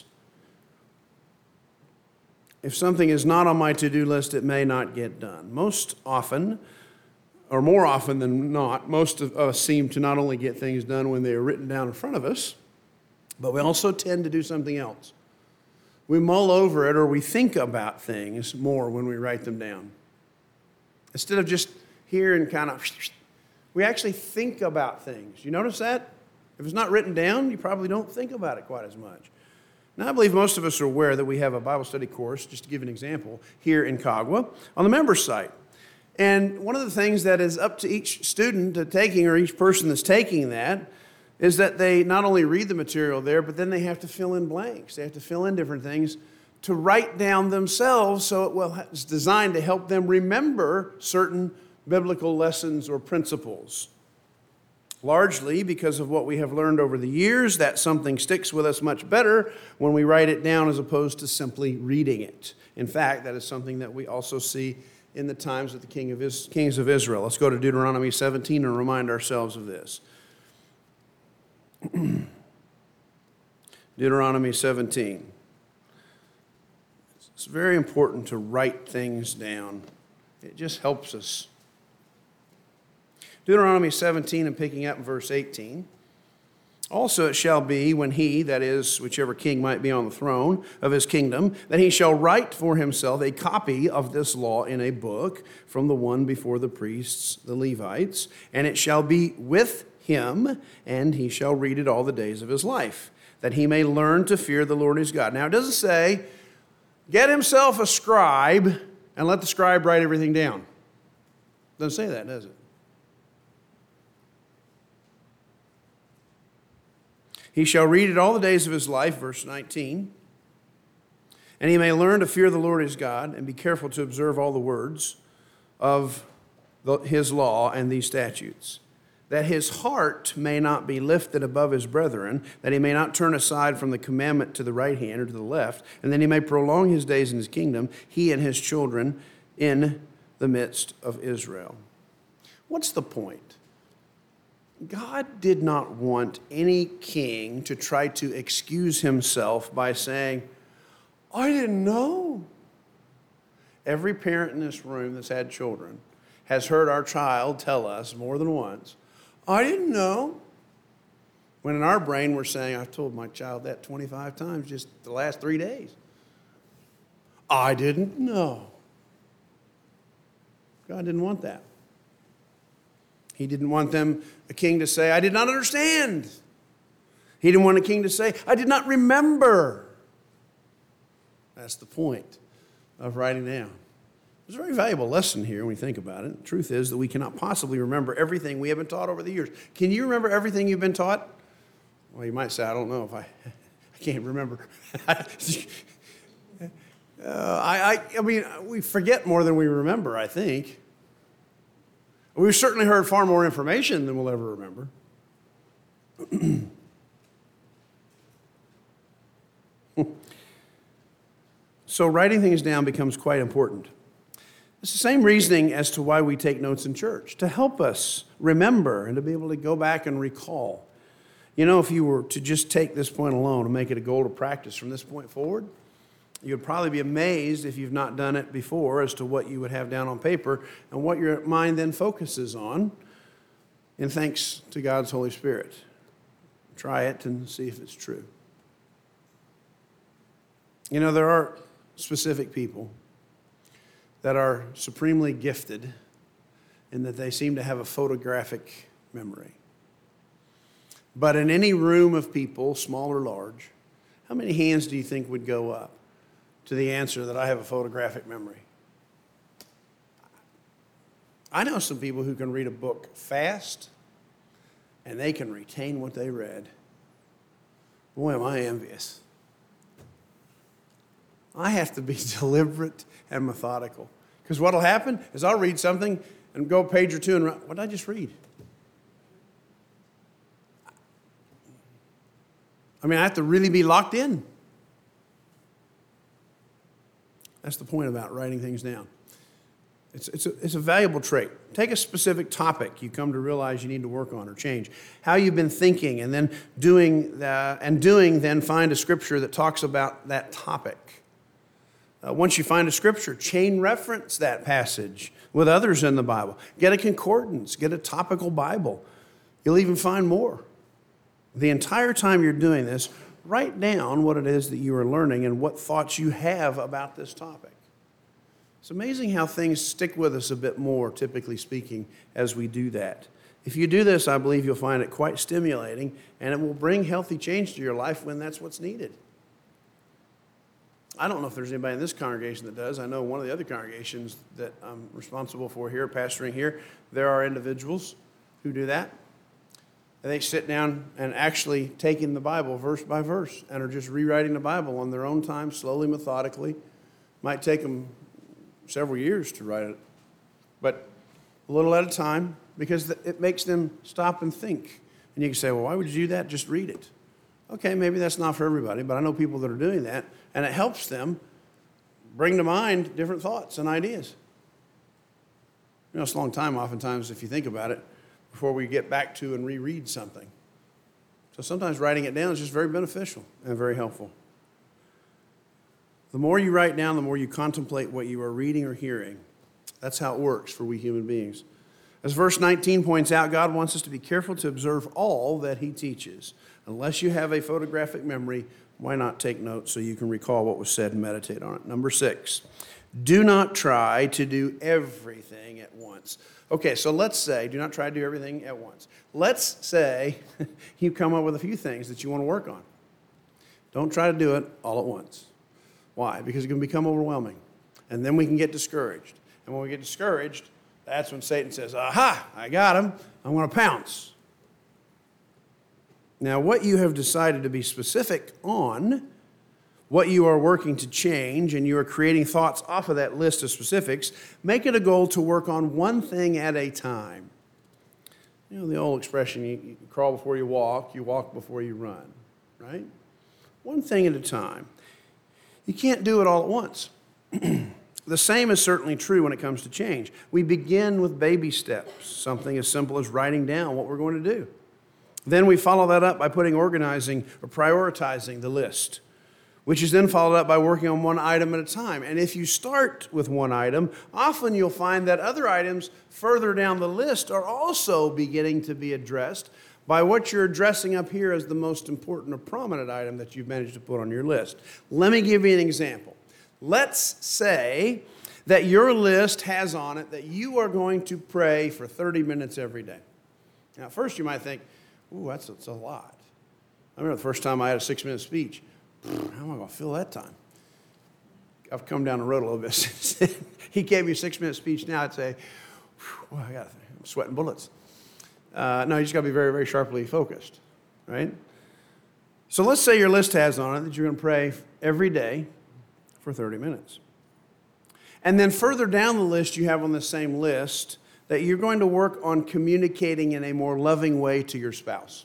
If something is not on my to-do list, it may not get done. Most often, or more often than not, most of us seem to not only get things done when they are written down in front of us, but we also tend to do something else. We mull over it or we think about things more when we write them down. Instead of just here and kind of, we actually think about things. You notice that? If it's not written down, you probably don't think about it quite as much. Now, I believe most of us are aware that we have a Bible study course, just to give an example, here in Cagua on the members site. And one of the things that is up to each student taking, or each person that's taking that, is that they not only read the material there, but then they have to fill in blanks. They have to fill in different things to write down themselves, so it will, it's designed to help them remember certain biblical lessons or principles. Largely because of what we have learned over the years, that something sticks with us much better when we write it down as opposed to simply reading it. In fact, that is something that we also see in the times of the King of Is- kings of Israel. Let's go to Deuteronomy seventeen and remind ourselves of this. Deuteronomy seventeen. It's very important to write things down. It just helps us. Deuteronomy seventeen and picking up in verse eighteen. Also it shall be when he, that is, whichever king might be on the throne of his kingdom, that he shall write for himself a copy of this law in a book from the one before the priests, the Levites, and it shall be with him, and he shall read it all the days of his life, that he may learn to fear the Lord his God. Now it doesn't say, get himself a scribe and let the scribe write everything down. It doesn't say that, does it? He shall read it all the days of his life, verse nineteen, and he may learn to fear the Lord his God and be careful to observe all the words of the, his law and these statutes. that his heart may not be lifted above his brethren, that he may not turn aside from the commandment to the right hand or to the left, and then he may prolong his days in his kingdom, he and his children in the midst of Israel. What's the point? God did not want any king to try to excuse himself by saying, I didn't know. Every parent in this room that's had children has heard our child tell us more than once, I didn't know. When in our brain we're saying, I've told my child that twenty-five times just the last three days. I didn't know. God didn't want that. He didn't want them, a king, to say, I did not understand. He didn't want a king to say, I did not remember. That's the point of writing down. There's a very valuable lesson here when we think about it. The truth is that we cannot possibly remember everything we have been taught over the years. Can you remember everything you've been taught? Well, you might say, I don't know if I, I can't remember. uh, I, I, I mean, we forget more than we remember, I think. We've certainly heard far more information than we'll ever remember. So writing things down becomes quite important. It's the same reasoning as to why we take notes in church, to help us remember and to be able to go back and recall. You know, if you were to just take this point alone and make it a goal to practice from this point forward, you'd probably be amazed if you've not done it before as to what you would have down on paper and what your mind then focuses on, and thanks to God's Holy Spirit. Try it and see if it's true. You know, there are specific people that are supremely gifted in that they seem to have a photographic memory. But in any room of people, small or large, how many hands do you think would go up to the answer that I have a photographic memory? I know some people who can read a book fast and they can retain what they read. Boy, am I envious. I have to be deliberate and methodical. Because what will happen is I'll read something and go a page or two and run, what did I just read? I mean, I have to really be locked in. That's the point about writing things down. It's, it's, a, it's a valuable trait. Take a specific topic you come to realize you need to work on or change. How you've been thinking and then doing, that, and doing then find a scripture that talks about that topic. Uh, once you find a scripture, chain reference that passage with others in the Bible. Get a concordance. Get a topical Bible. You'll even find more. The entire time you're doing this, write down what it is that you are learning and what thoughts you have about this topic. It's amazing how things stick with us a bit more, typically speaking, as we do that. If you do this, I believe you'll find it quite stimulating, and it will bring healthy change to your life when that's what's needed. I don't know if there's anybody in this congregation that does. I know one of the other congregations that I'm responsible for here, pastoring here, there are individuals who do that. And they sit down and actually take in the Bible verse by verse and are just rewriting the Bible on their own time, slowly, methodically. Might take them several years to write it, but a little at a time, because it makes them stop and think. And you can say, well, why would you do that? Just read it. Okay, maybe that's not for everybody, but I know people that are doing that, and it helps them bring to mind different thoughts and ideas. You know, it's a long time oftentimes, if you think about it, before we get back to and reread something. So sometimes writing it down is just very beneficial and very helpful. The more you write down, the more you contemplate what you are reading or hearing. That's how it works for we human beings. As verse nineteen points out, God wants us to be careful to observe all that he teaches. Unless you have a photographic memory, why not take notes so you can recall what was said and meditate on it? Number six, do not try to do everything at once. Okay, so let's say, do not try to do everything at once. Let's say you come up with a few things that you want to work on. Don't try to do it all at once. Why? Because it can become overwhelming. And then we can get discouraged. And when we get discouraged, that's when Satan says, aha, I got him. I'm going to pounce. Now, what you have decided to be specific on, what you are working to change, and you are creating thoughts off of that list of specifics, make it a goal to work on one thing at a time. You know, the old expression, you, you crawl before you walk, you walk before you run, right? One thing at a time. You can't do it all at once. The same is certainly true when it comes to change. We begin with baby steps, something as simple as writing down what we're going to do. Then we follow that up by putting organizing or prioritizing the list, which is then followed up by working on one item at a time. And if you start with one item, often you'll find that other items further down the list are also beginning to be addressed by what you're addressing up here as the most important or prominent item that you've managed to put on your list. Let me give you an example. Let's say that your list has on it that you are going to pray for thirty minutes every day. Now, at first you might think, ooh, that's, that's a lot. I remember the first time I had a six-minute speech. How am I going to fill that time? I've come down the road a little bit since then. He gave me a six-minute speech now. I'd say, well, I got, I'm sweating bullets. Uh, no, you just got to be very, very sharply focused, right? So let's say your list has on it that you're going to pray every day for thirty minutes. And then further down the list, you have on the same list that you're going to work on communicating in a more loving way to your spouse.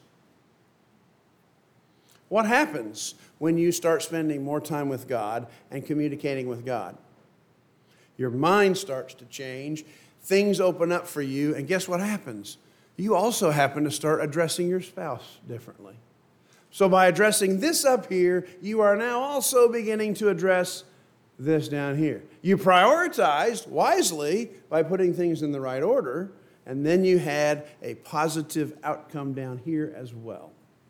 What happens when you start spending more time with God and communicating with God? Your mind starts to change, things open up for you, and guess what happens? You also happen to start addressing your spouse differently. So by addressing this up here, you are now also beginning to address this down here. You prioritized wisely by putting things in the right order, and then you had a positive outcome down here as well.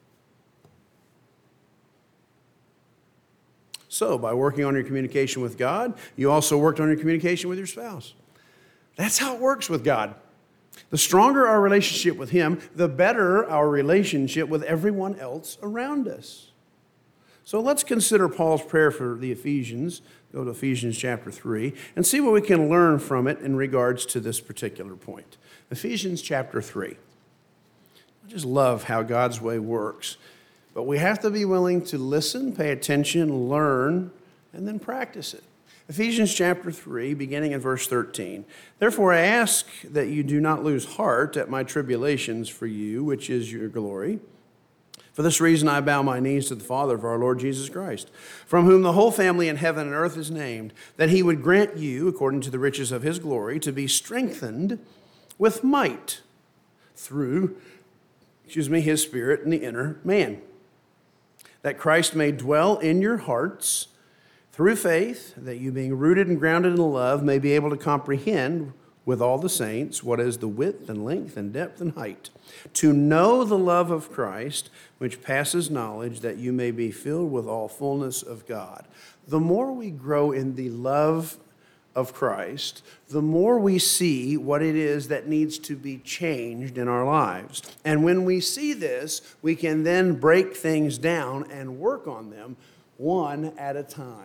So, by working on your communication with God, you also worked on your communication with your spouse. That's how it works with God. The stronger our relationship with Him, the better our relationship with everyone else around us. So let's consider Paul's prayer for the Ephesians. Go to Ephesians chapter three and see what we can learn from it in regards to this particular point. Ephesians chapter three. I just love how God's way works. But we have to be willing to listen, pay attention, learn, and then practice it. Ephesians chapter three, beginning in verse thirteen. Therefore I ask that you do not lose heart at my tribulations for you, which is your glory. For this reason I bow my knees to the Father of our Lord Jesus Christ, from whom the whole family in heaven and earth is named, that He would grant you, according to the riches of His glory, to be strengthened with might through, excuse me, His Spirit in the inner man, that Christ may dwell in your hearts through faith, that you being rooted and grounded in love may be able to comprehend with all the saints what is the width and length and depth and height, to know the love of Christ, which passes knowledge, that you may be filled with all fullness of God. The more we grow in the love of Christ, the more we see what it is that needs to be changed in our lives. And when we see this, we can then break things down and work on them one at a time.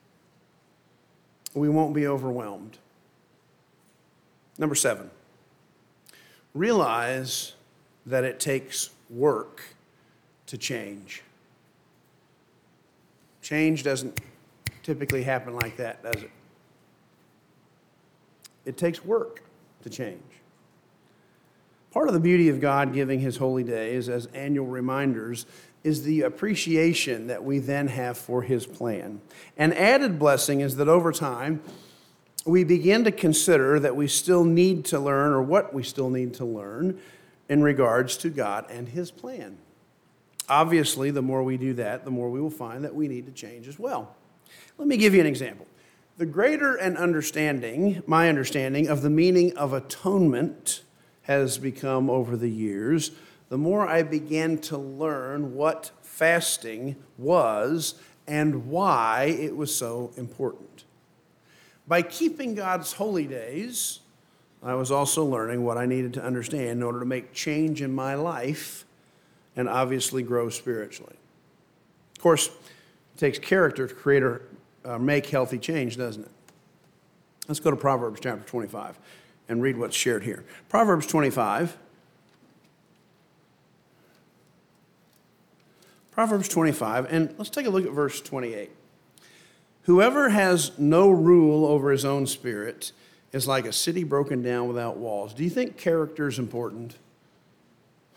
We won't be overwhelmed. Number seven, realize that it takes work to change. Change doesn't typically happen like that, does it? It takes work to change. Part of the beauty of God giving His holy days as annual reminders is the appreciation that we then have for His plan. An added blessing is that over time, we begin to consider that we still need to learn, or what we still need to learn, in regards to God and His plan. Obviously, the more we do that, the more we will find that we need to change as well. Let me give you an example. The greater an understanding, my understanding, of the meaning of atonement has become over the years, the more I began to learn what fasting was and why it was so important. By keeping God's holy days, I was also learning what I needed to understand in order to make change in my life and obviously grow spiritually. Of course, it takes character to create or uh, make healthy change, doesn't it? Let's go to Proverbs chapter twenty-five and read what's shared here. Proverbs twenty-five. Proverbs twenty-five, and let's take a look at verse twenty-eight. Whoever has no rule over his own spirit is like a city broken down without walls. Do you think character is important?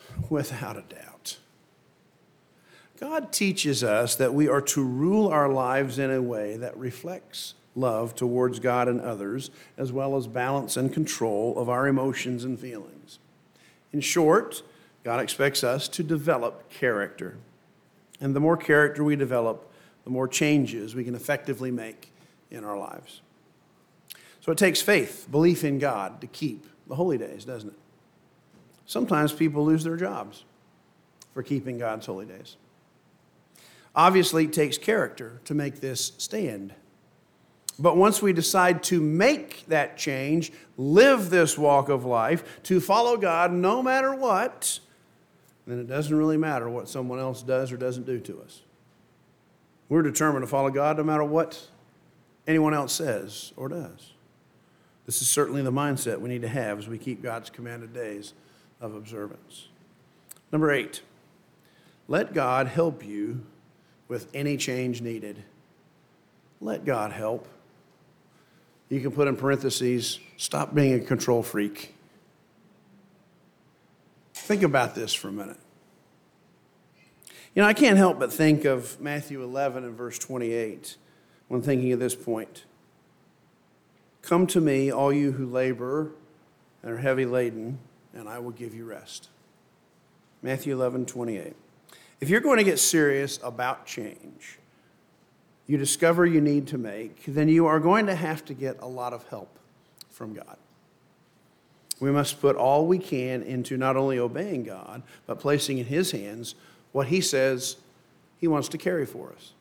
without a doubt. God teaches us that we are to rule our lives in a way that reflects love towards God and others, as well as balance and control of our emotions and feelings. In short, God expects us to develop character. And the more character we develop, the more changes we can effectively make in our lives. So it takes faith, belief in God, to keep the holy days, doesn't it? Sometimes people lose their jobs for keeping God's holy days. Obviously, it takes character to make this stand. But once we decide to make that change, live this walk of life, to follow God no matter what, then it doesn't really matter what someone else does or doesn't do to us. We're determined to follow God no matter what anyone else says or does. This is certainly the mindset we need to have as we keep God's commanded days of observance. Number eight, let God help you with any change needed. Let God help. You can put in parentheses, stop being a control freak. Think about this for a minute. You know, I can't help but think of Matthew eleven and verse twenty-eight when thinking of this point. Come to me, all you who labor and are heavy laden, and I will give you rest. Matthew eleven, twenty-eight. If you're going to get serious about change, you discover you need to make, then you are going to have to get a lot of help from God. We must put all we can into not only obeying God, but placing in His hands what He says He wants to carry for us.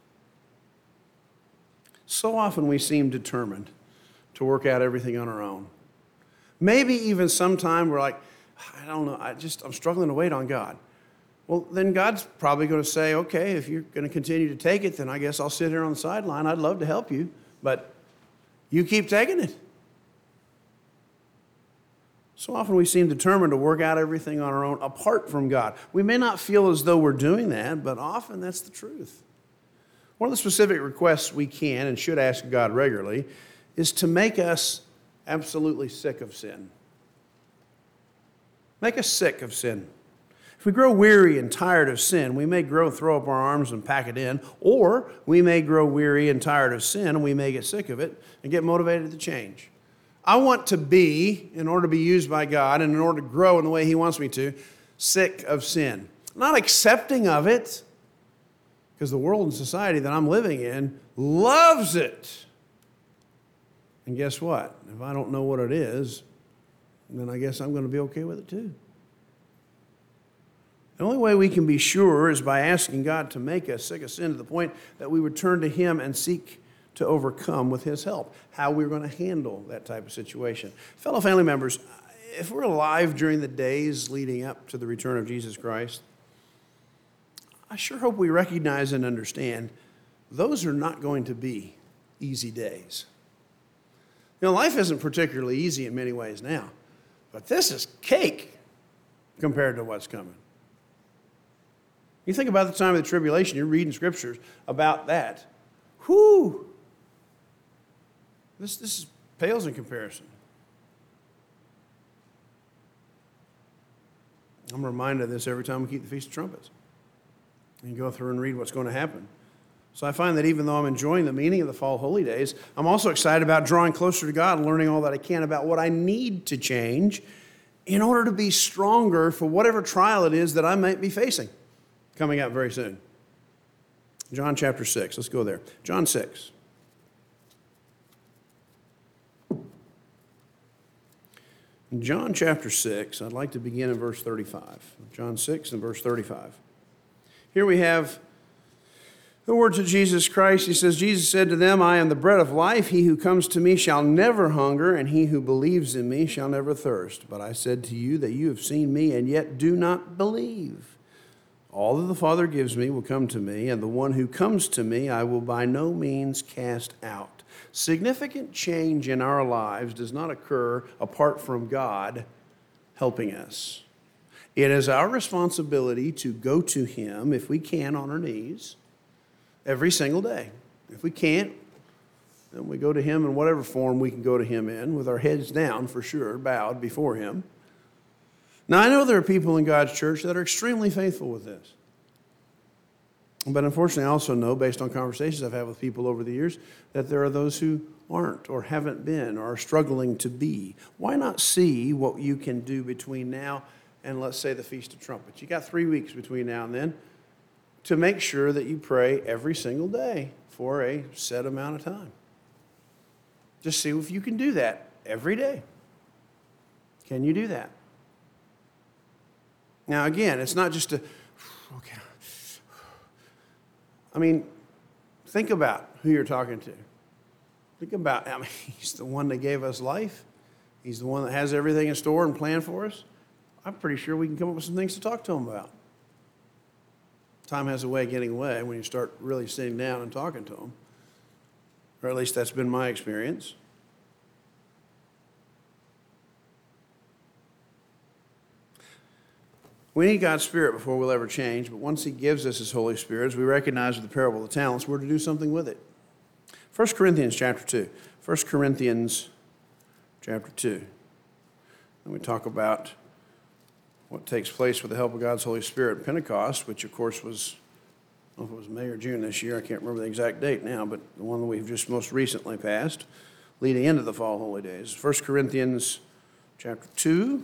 So often we seem determined to work out everything on our own. Maybe even sometime we're like, I don't know, I just, I'm struggling to wait on God. Well, then God's probably going to say, okay, if you're going to continue to take it, then I guess I'll sit here on the sideline. I'd love to help you, but you keep taking it. So often we seem determined to work out everything on our own apart from God. We may not feel as though we're doing that, but often that's the truth. One of the specific requests we can and should ask God regularly is to make us absolutely sick of sin. Make us sick of sin. If we grow weary and tired of sin, we may grow, throw up our arms and pack it in, or we may grow weary and tired of sin and we may get sick of it and get motivated to change. I want to be, in order to be used by God and in order to grow in the way He wants me to, sick of sin. Not accepting of it, because the world and society that I'm living in loves it. And guess what? If I don't know what it is, then I guess I'm going to be okay with it too. The only way we can be sure is by asking God to make us sick of sin to the point that we would turn to Him and seek to overcome with His help. How we're going to handle that type of situation. Fellow family members, if we're alive during the days leading up to the return of Jesus Christ, I sure hope we recognize and understand those are not going to be easy days. You know, life isn't particularly easy in many ways now, but this is cake compared to what's coming. You think about the time of the tribulation, you're reading scriptures about that. Whew! This, this pales in comparison. I'm reminded of this every time we keep the Feast of Trumpets. And you go through and read what's going to happen. So I find that even though I'm enjoying the meaning of the fall holy days, I'm also excited about drawing closer to God and learning all that I can about what I need to change in order to be stronger for whatever trial it is that I might be facing coming up very soon. John chapter six. Let's go there. John six. In John chapter six, I'd like to begin in verse thirty-five. John six and verse thirty-five. Here we have the words of Jesus Christ. He says, Jesus said to them, I am the bread of life. He who comes to me shall never hunger, and he who believes in me shall never thirst. But I said to you that you have seen me, and yet do not believe. All that the Father gives me will come to me, and the one who comes to me I will by no means cast out. Significant change in our lives does not occur apart from God helping us. It is our responsibility to go to Him, if we can, on our knees, every single day. If we can't, then we go to Him in whatever form we can go to Him in, with our heads down for sure, bowed before Him. Now, I know there are people in God's church that are extremely faithful with this. But unfortunately, I also know, based on conversations I've had with people over the years, that there are those who aren't or haven't been or are struggling to be. Why not see what you can do between now and, let's say, the Feast of Trumpets? You got three weeks between now and then to make sure that you pray every single day for a set amount of time. Just see if you can do that every day. Can you do that? Now, again, it's not just a, okay. I mean, think about who you're talking to. Think about, I mean, he's the one that gave us life. He's the one that has everything in store and planned for us. I'm pretty sure we can come up with some things to talk to him about. Time has a way of getting away when you start really sitting down and talking to him. Or at least that's been my experience. We need God's Spirit before we'll ever change, but once He gives us His Holy Spirit, as we recognize with the parable of the talents, we're to do something with it. First Corinthians chapter two. First Corinthians chapter two. And we talk about what takes place with the help of God's Holy Spirit at Pentecost, which of course was, I don't know if it was May or June this year, I can't remember the exact date now, but the one that we've just most recently passed, leading into the fall holy days. First Corinthians chapter two.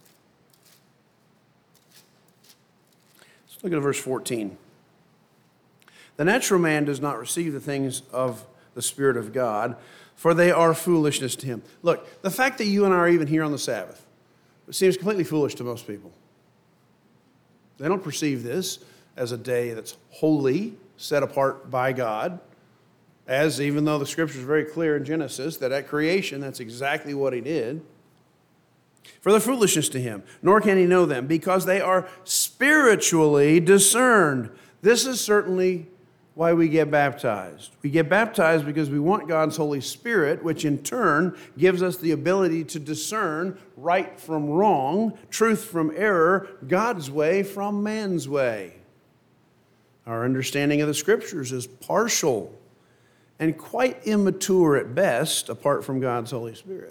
Let's look at verse fourteen. The natural man does not receive the things of the Spirit of God, for they are foolishness to him. Look, the fact that you and I are even here on the Sabbath, it seems completely foolish to most people. They don't perceive this as a day that's holy, set apart by God, as even though the Scripture is very clear in Genesis that at creation, that's exactly what He did. For the foolishness to him, nor can he know them, because they are spiritually discerned. This is certainly why we get baptized. We get baptized because we want God's Holy Spirit, which in turn gives us the ability to discern right from wrong, truth from error, God's way from man's way. Our understanding of the Scriptures is partial and quite immature at best, apart from God's Holy Spirit.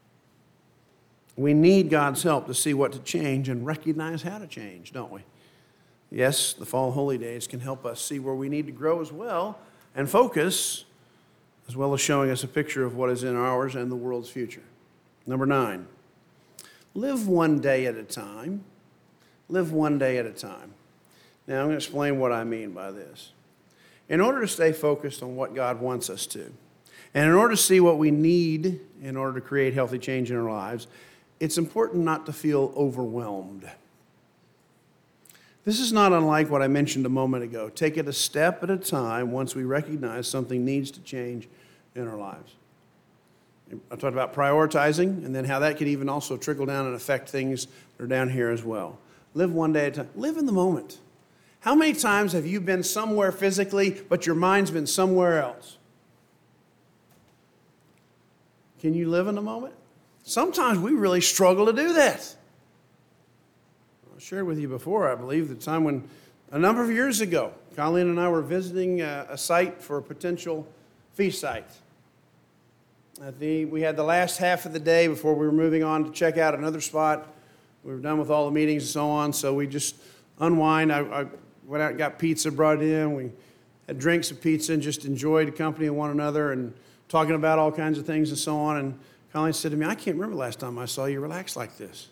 We need God's help to see what to change and recognize how to change, don't we? Yes, the fall holy days can help us see where we need to grow as well and focus, as well as showing us a picture of what is in ours and the world's future. Number nine, live one day at a time. Live one day at a time. Now, I'm going to explain what I mean by this. In order to stay focused on what God wants us to, and in order to see what we need in order to create healthy change in our lives, it's important not to feel overwhelmed. This is not unlike what I mentioned a moment ago. Take it a step at a time once we recognize something needs to change in our lives. I talked about prioritizing and then how that can even also trickle down and affect things that are down here as well. Live one day at a time. Live in the moment. How many times have you been somewhere physically, but your mind's been somewhere else? Can you live in the moment? Sometimes we really struggle to do that. I shared with you before, I believe, the time when a number of years ago, Colleen and I were visiting a, a site for a potential feast site. At the, we had the last half of the day before we were moving on to check out another spot. We were done with all the meetings and so on, so we just unwind. I, I went out and got pizza, brought it in. We had drinks of pizza and just enjoyed the company of one another and talking about all kinds of things and so on. And Colleen said to me, I can't remember the last time I saw you relax like this.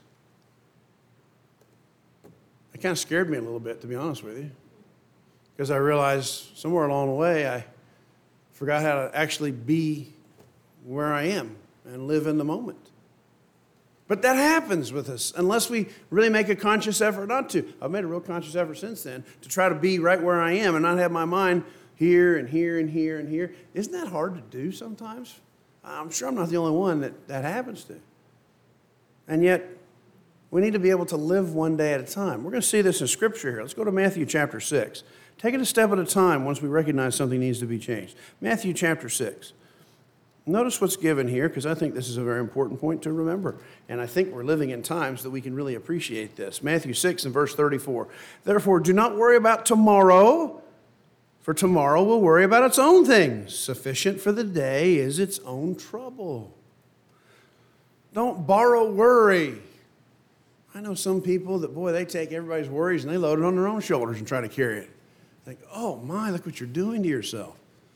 It kind of scared me a little bit, to be honest with you, because I realized somewhere along the way I forgot how to actually be where I am and live in the moment. But that happens with us unless we really make a conscious effort not to. I've made a real conscious effort since then to try to be right where I am and not have my mind here and here and here and here. Isn't that hard to do sometimes? I'm sure I'm not the only one that that happens to. And yet, we need to be able to live one day at a time. We're going to see this in Scripture here. Let's go to Matthew chapter six. Take it a step at a time once we recognize something needs to be changed. Matthew chapter six. Notice what's given here, because I think this is a very important point to remember. And I think we're living in times that we can really appreciate this. Matthew six and verse thirty-four. Therefore, do not worry about tomorrow, for tomorrow will worry about its own things. Sufficient for the day is its own trouble. Don't borrow worry. I know some people that, boy, they take everybody's worries and they load it on their own shoulders and try to carry it. Like, oh my, look what you're doing to yourself.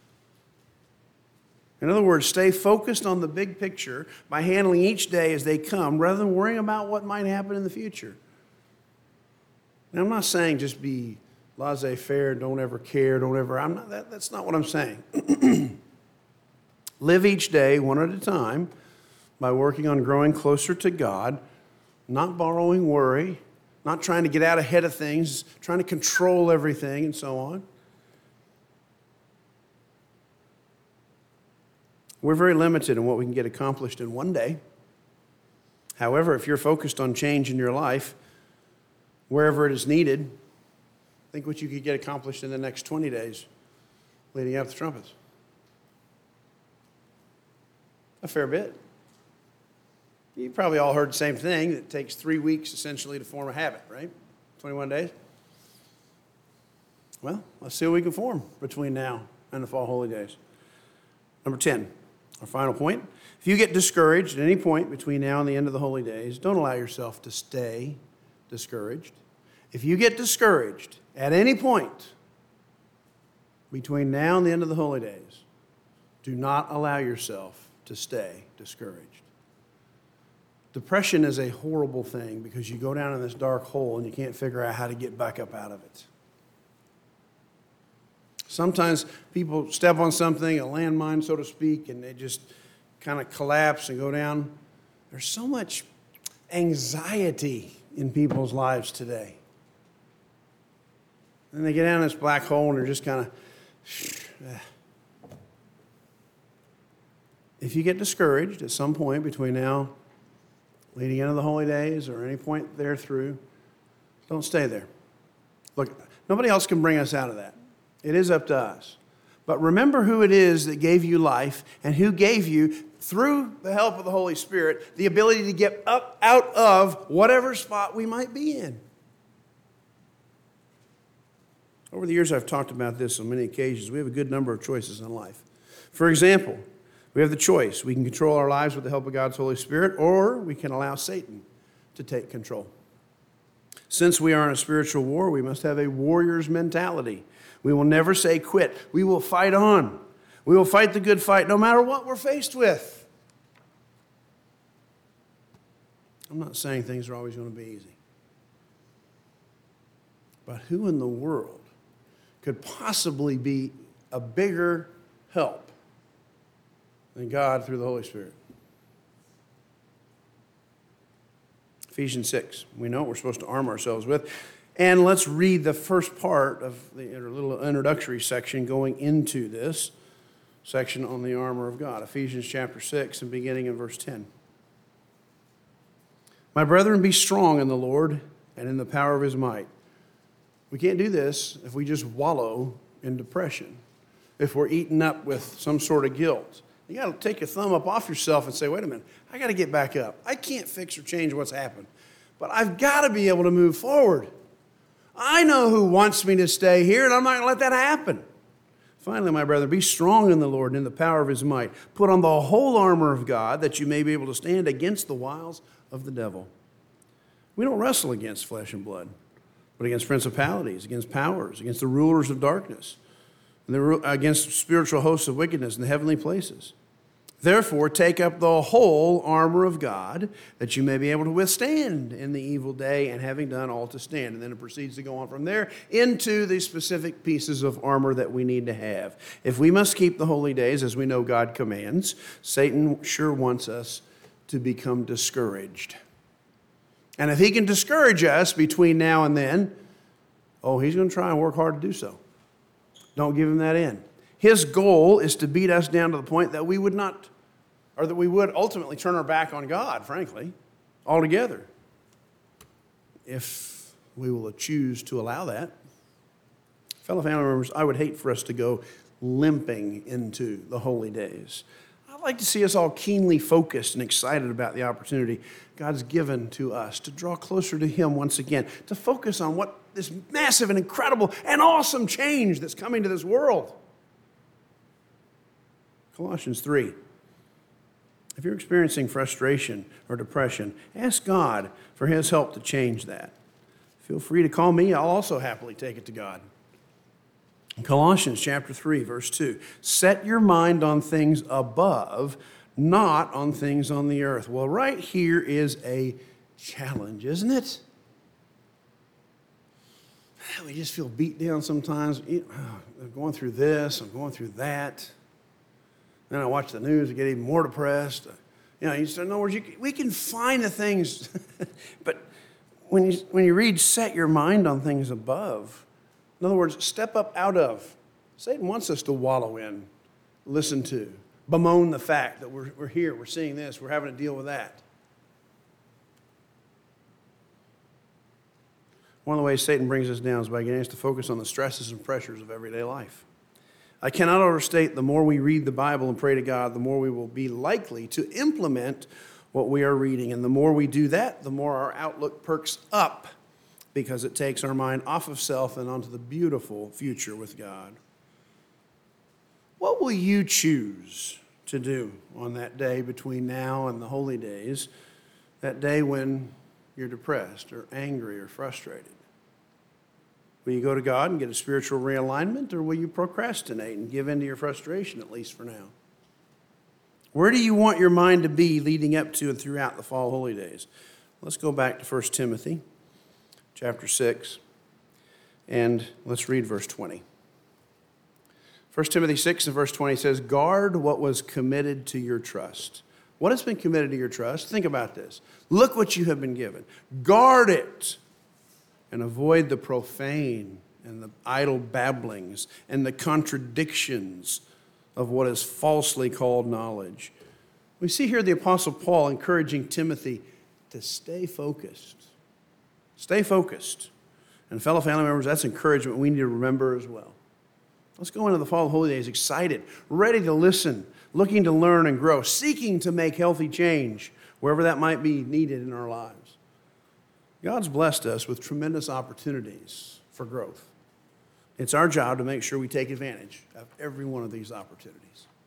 In other words, stay focused on the big picture by handling each day as they come rather than worrying about what might happen in the future. Now, I'm not saying just be laissez-faire, don't ever care, don't ever, I'm not, that, that's not what I'm saying. Live each day one at a time by working on growing closer to God, not borrowing worry, not trying to get out ahead of things, trying to control everything and so on. We're very limited in what we can get accomplished in one day. However, if you're focused on change in your life, wherever it is needed, think what you could get accomplished in the next twenty days leading up to the trumpets. A fair bit. You've probably all heard the same thing, that it takes three weeks essentially to form a habit, right? twenty-one days. Well, let's see what we can form between now and the fall holy days. Number ten, our final point. If you get discouraged at any point between now and the end of the holy days, don't allow yourself to stay discouraged. If you get discouraged at any point between now and the end of the holy days, do not allow yourself to stay discouraged. Depression is a horrible thing because you go down in this dark hole and you can't figure out how to get back up out of it. Sometimes people step on something, a landmine, so to speak, and they just kind of collapse and go down. There's so much anxiety in people's lives today. And they get down this black hole and they're just kind of... If you get discouraged at some point between now, leading into the holy days, or any point there through, don't stay there. Look, nobody else can bring us out of that. It is up to us. But remember who it is that gave you life and who gave you, through the help of the Holy Spirit, the ability to get up out of whatever spot we might be in. Over the years, I've talked about this on many occasions. We have a good number of choices in life. For example, we have the choice. We can control our lives with the help of God's Holy Spirit, or we can allow Satan to take control. Since we are in a spiritual war, we must have a warrior's mentality. We will never say quit. We will fight on. We will fight the good fight no matter what we're faced with. I'm not saying things are always going to be easy. But who in the world could possibly be a bigger help than God through the Holy Spirit? Ephesians six. We know what we're supposed to arm ourselves with. And let's read the first part of the little introductory section going into this section on the armor of God. Ephesians chapter six and beginning in verse ten. My brethren, be strong in the Lord and in the power of his might. We can't do this if we just wallow in depression, if we're eaten up with some sort of guilt. You got to take your thumb up off yourself and say, wait a minute, I got to get back up. I can't fix or change what's happened, but I've got to be able to move forward. I know who wants me to stay here, and I'm not going to let that happen. Finally, my brother, be strong in the Lord and in the power of his might. Put on the whole armor of God that you may be able to stand against the wiles of the devil. We don't wrestle against flesh and blood, but against principalities, against powers, against the rulers of darkness, and against spiritual hosts of wickedness in the heavenly places. Therefore, take up the whole armor of God, that you may be able to withstand in the evil day, and having done all to stand. And then it proceeds to go on from there into the specific pieces of armor that we need to have. If we must keep the holy days, as we know God commands, Satan sure wants us to become discouraged. And if he can discourage us between now and then, oh, he's going to try and work hard to do so. Don't give him that in. His goal is to beat us down to the point that we would not, or that we would ultimately turn our back on God, frankly, altogether. If we will choose to allow that. Fellow family members, I would hate for us to go limping into the holy days. I'd like to see us all keenly focused and excited about the opportunity God's given to us to draw closer to him once again, to focus on what this massive and incredible and awesome change that's coming to this world. Colossians three. If you're experiencing frustration or depression, ask God for his help to change that. Feel free to call me. I'll also happily take it to God. In Colossians chapter three, verse two, set your mind on things above, not on things on the earth. Well, right here is a challenge, isn't it? We just feel beat down sometimes. I'm going through this, I'm going through that. Then I watch the news and get even more depressed. You know, you start, in other words, you, we can find the things, but when you, when you read, set your mind on things above, in other words, step up out of. Satan wants us to wallow in, listen to, bemoan the fact that we're, we're here, we're seeing this, we're having to deal with that. One of the ways Satan brings us down is by getting us to focus on the stresses and pressures of everyday life. I cannot overstate the more we read the Bible and pray to God, the more we will be likely to implement what we are reading. And the more we do that, the more our outlook perks up because it takes our mind off of self and onto the beautiful future with God. What will you choose to do on that day between now and the holy days, that day when you're depressed or angry or frustrated? Will you go to God and get a spiritual realignment, or will you procrastinate and give in to your frustration, at least for now? Where do you want your mind to be leading up to and throughout the fall holy days? Let's go back to First Timothy chapter six, and let's read verse twenty. First Timothy six and verse twenty says, guard what was committed to your trust. What has been committed to your trust? Think about this. Look what you have been given. Guard it. And avoid the profane and the idle babblings and the contradictions of what is falsely called knowledge. We see here the Apostle Paul encouraging Timothy to stay focused. Stay focused. And fellow family members, that's encouragement we need to remember as well. Let's go into the fall holy days excited, ready to listen, looking to learn and grow, seeking to make healthy change wherever that might be needed in our lives. God's blessed us with tremendous opportunities for growth. It's our job to make sure we take advantage of every one of these opportunities.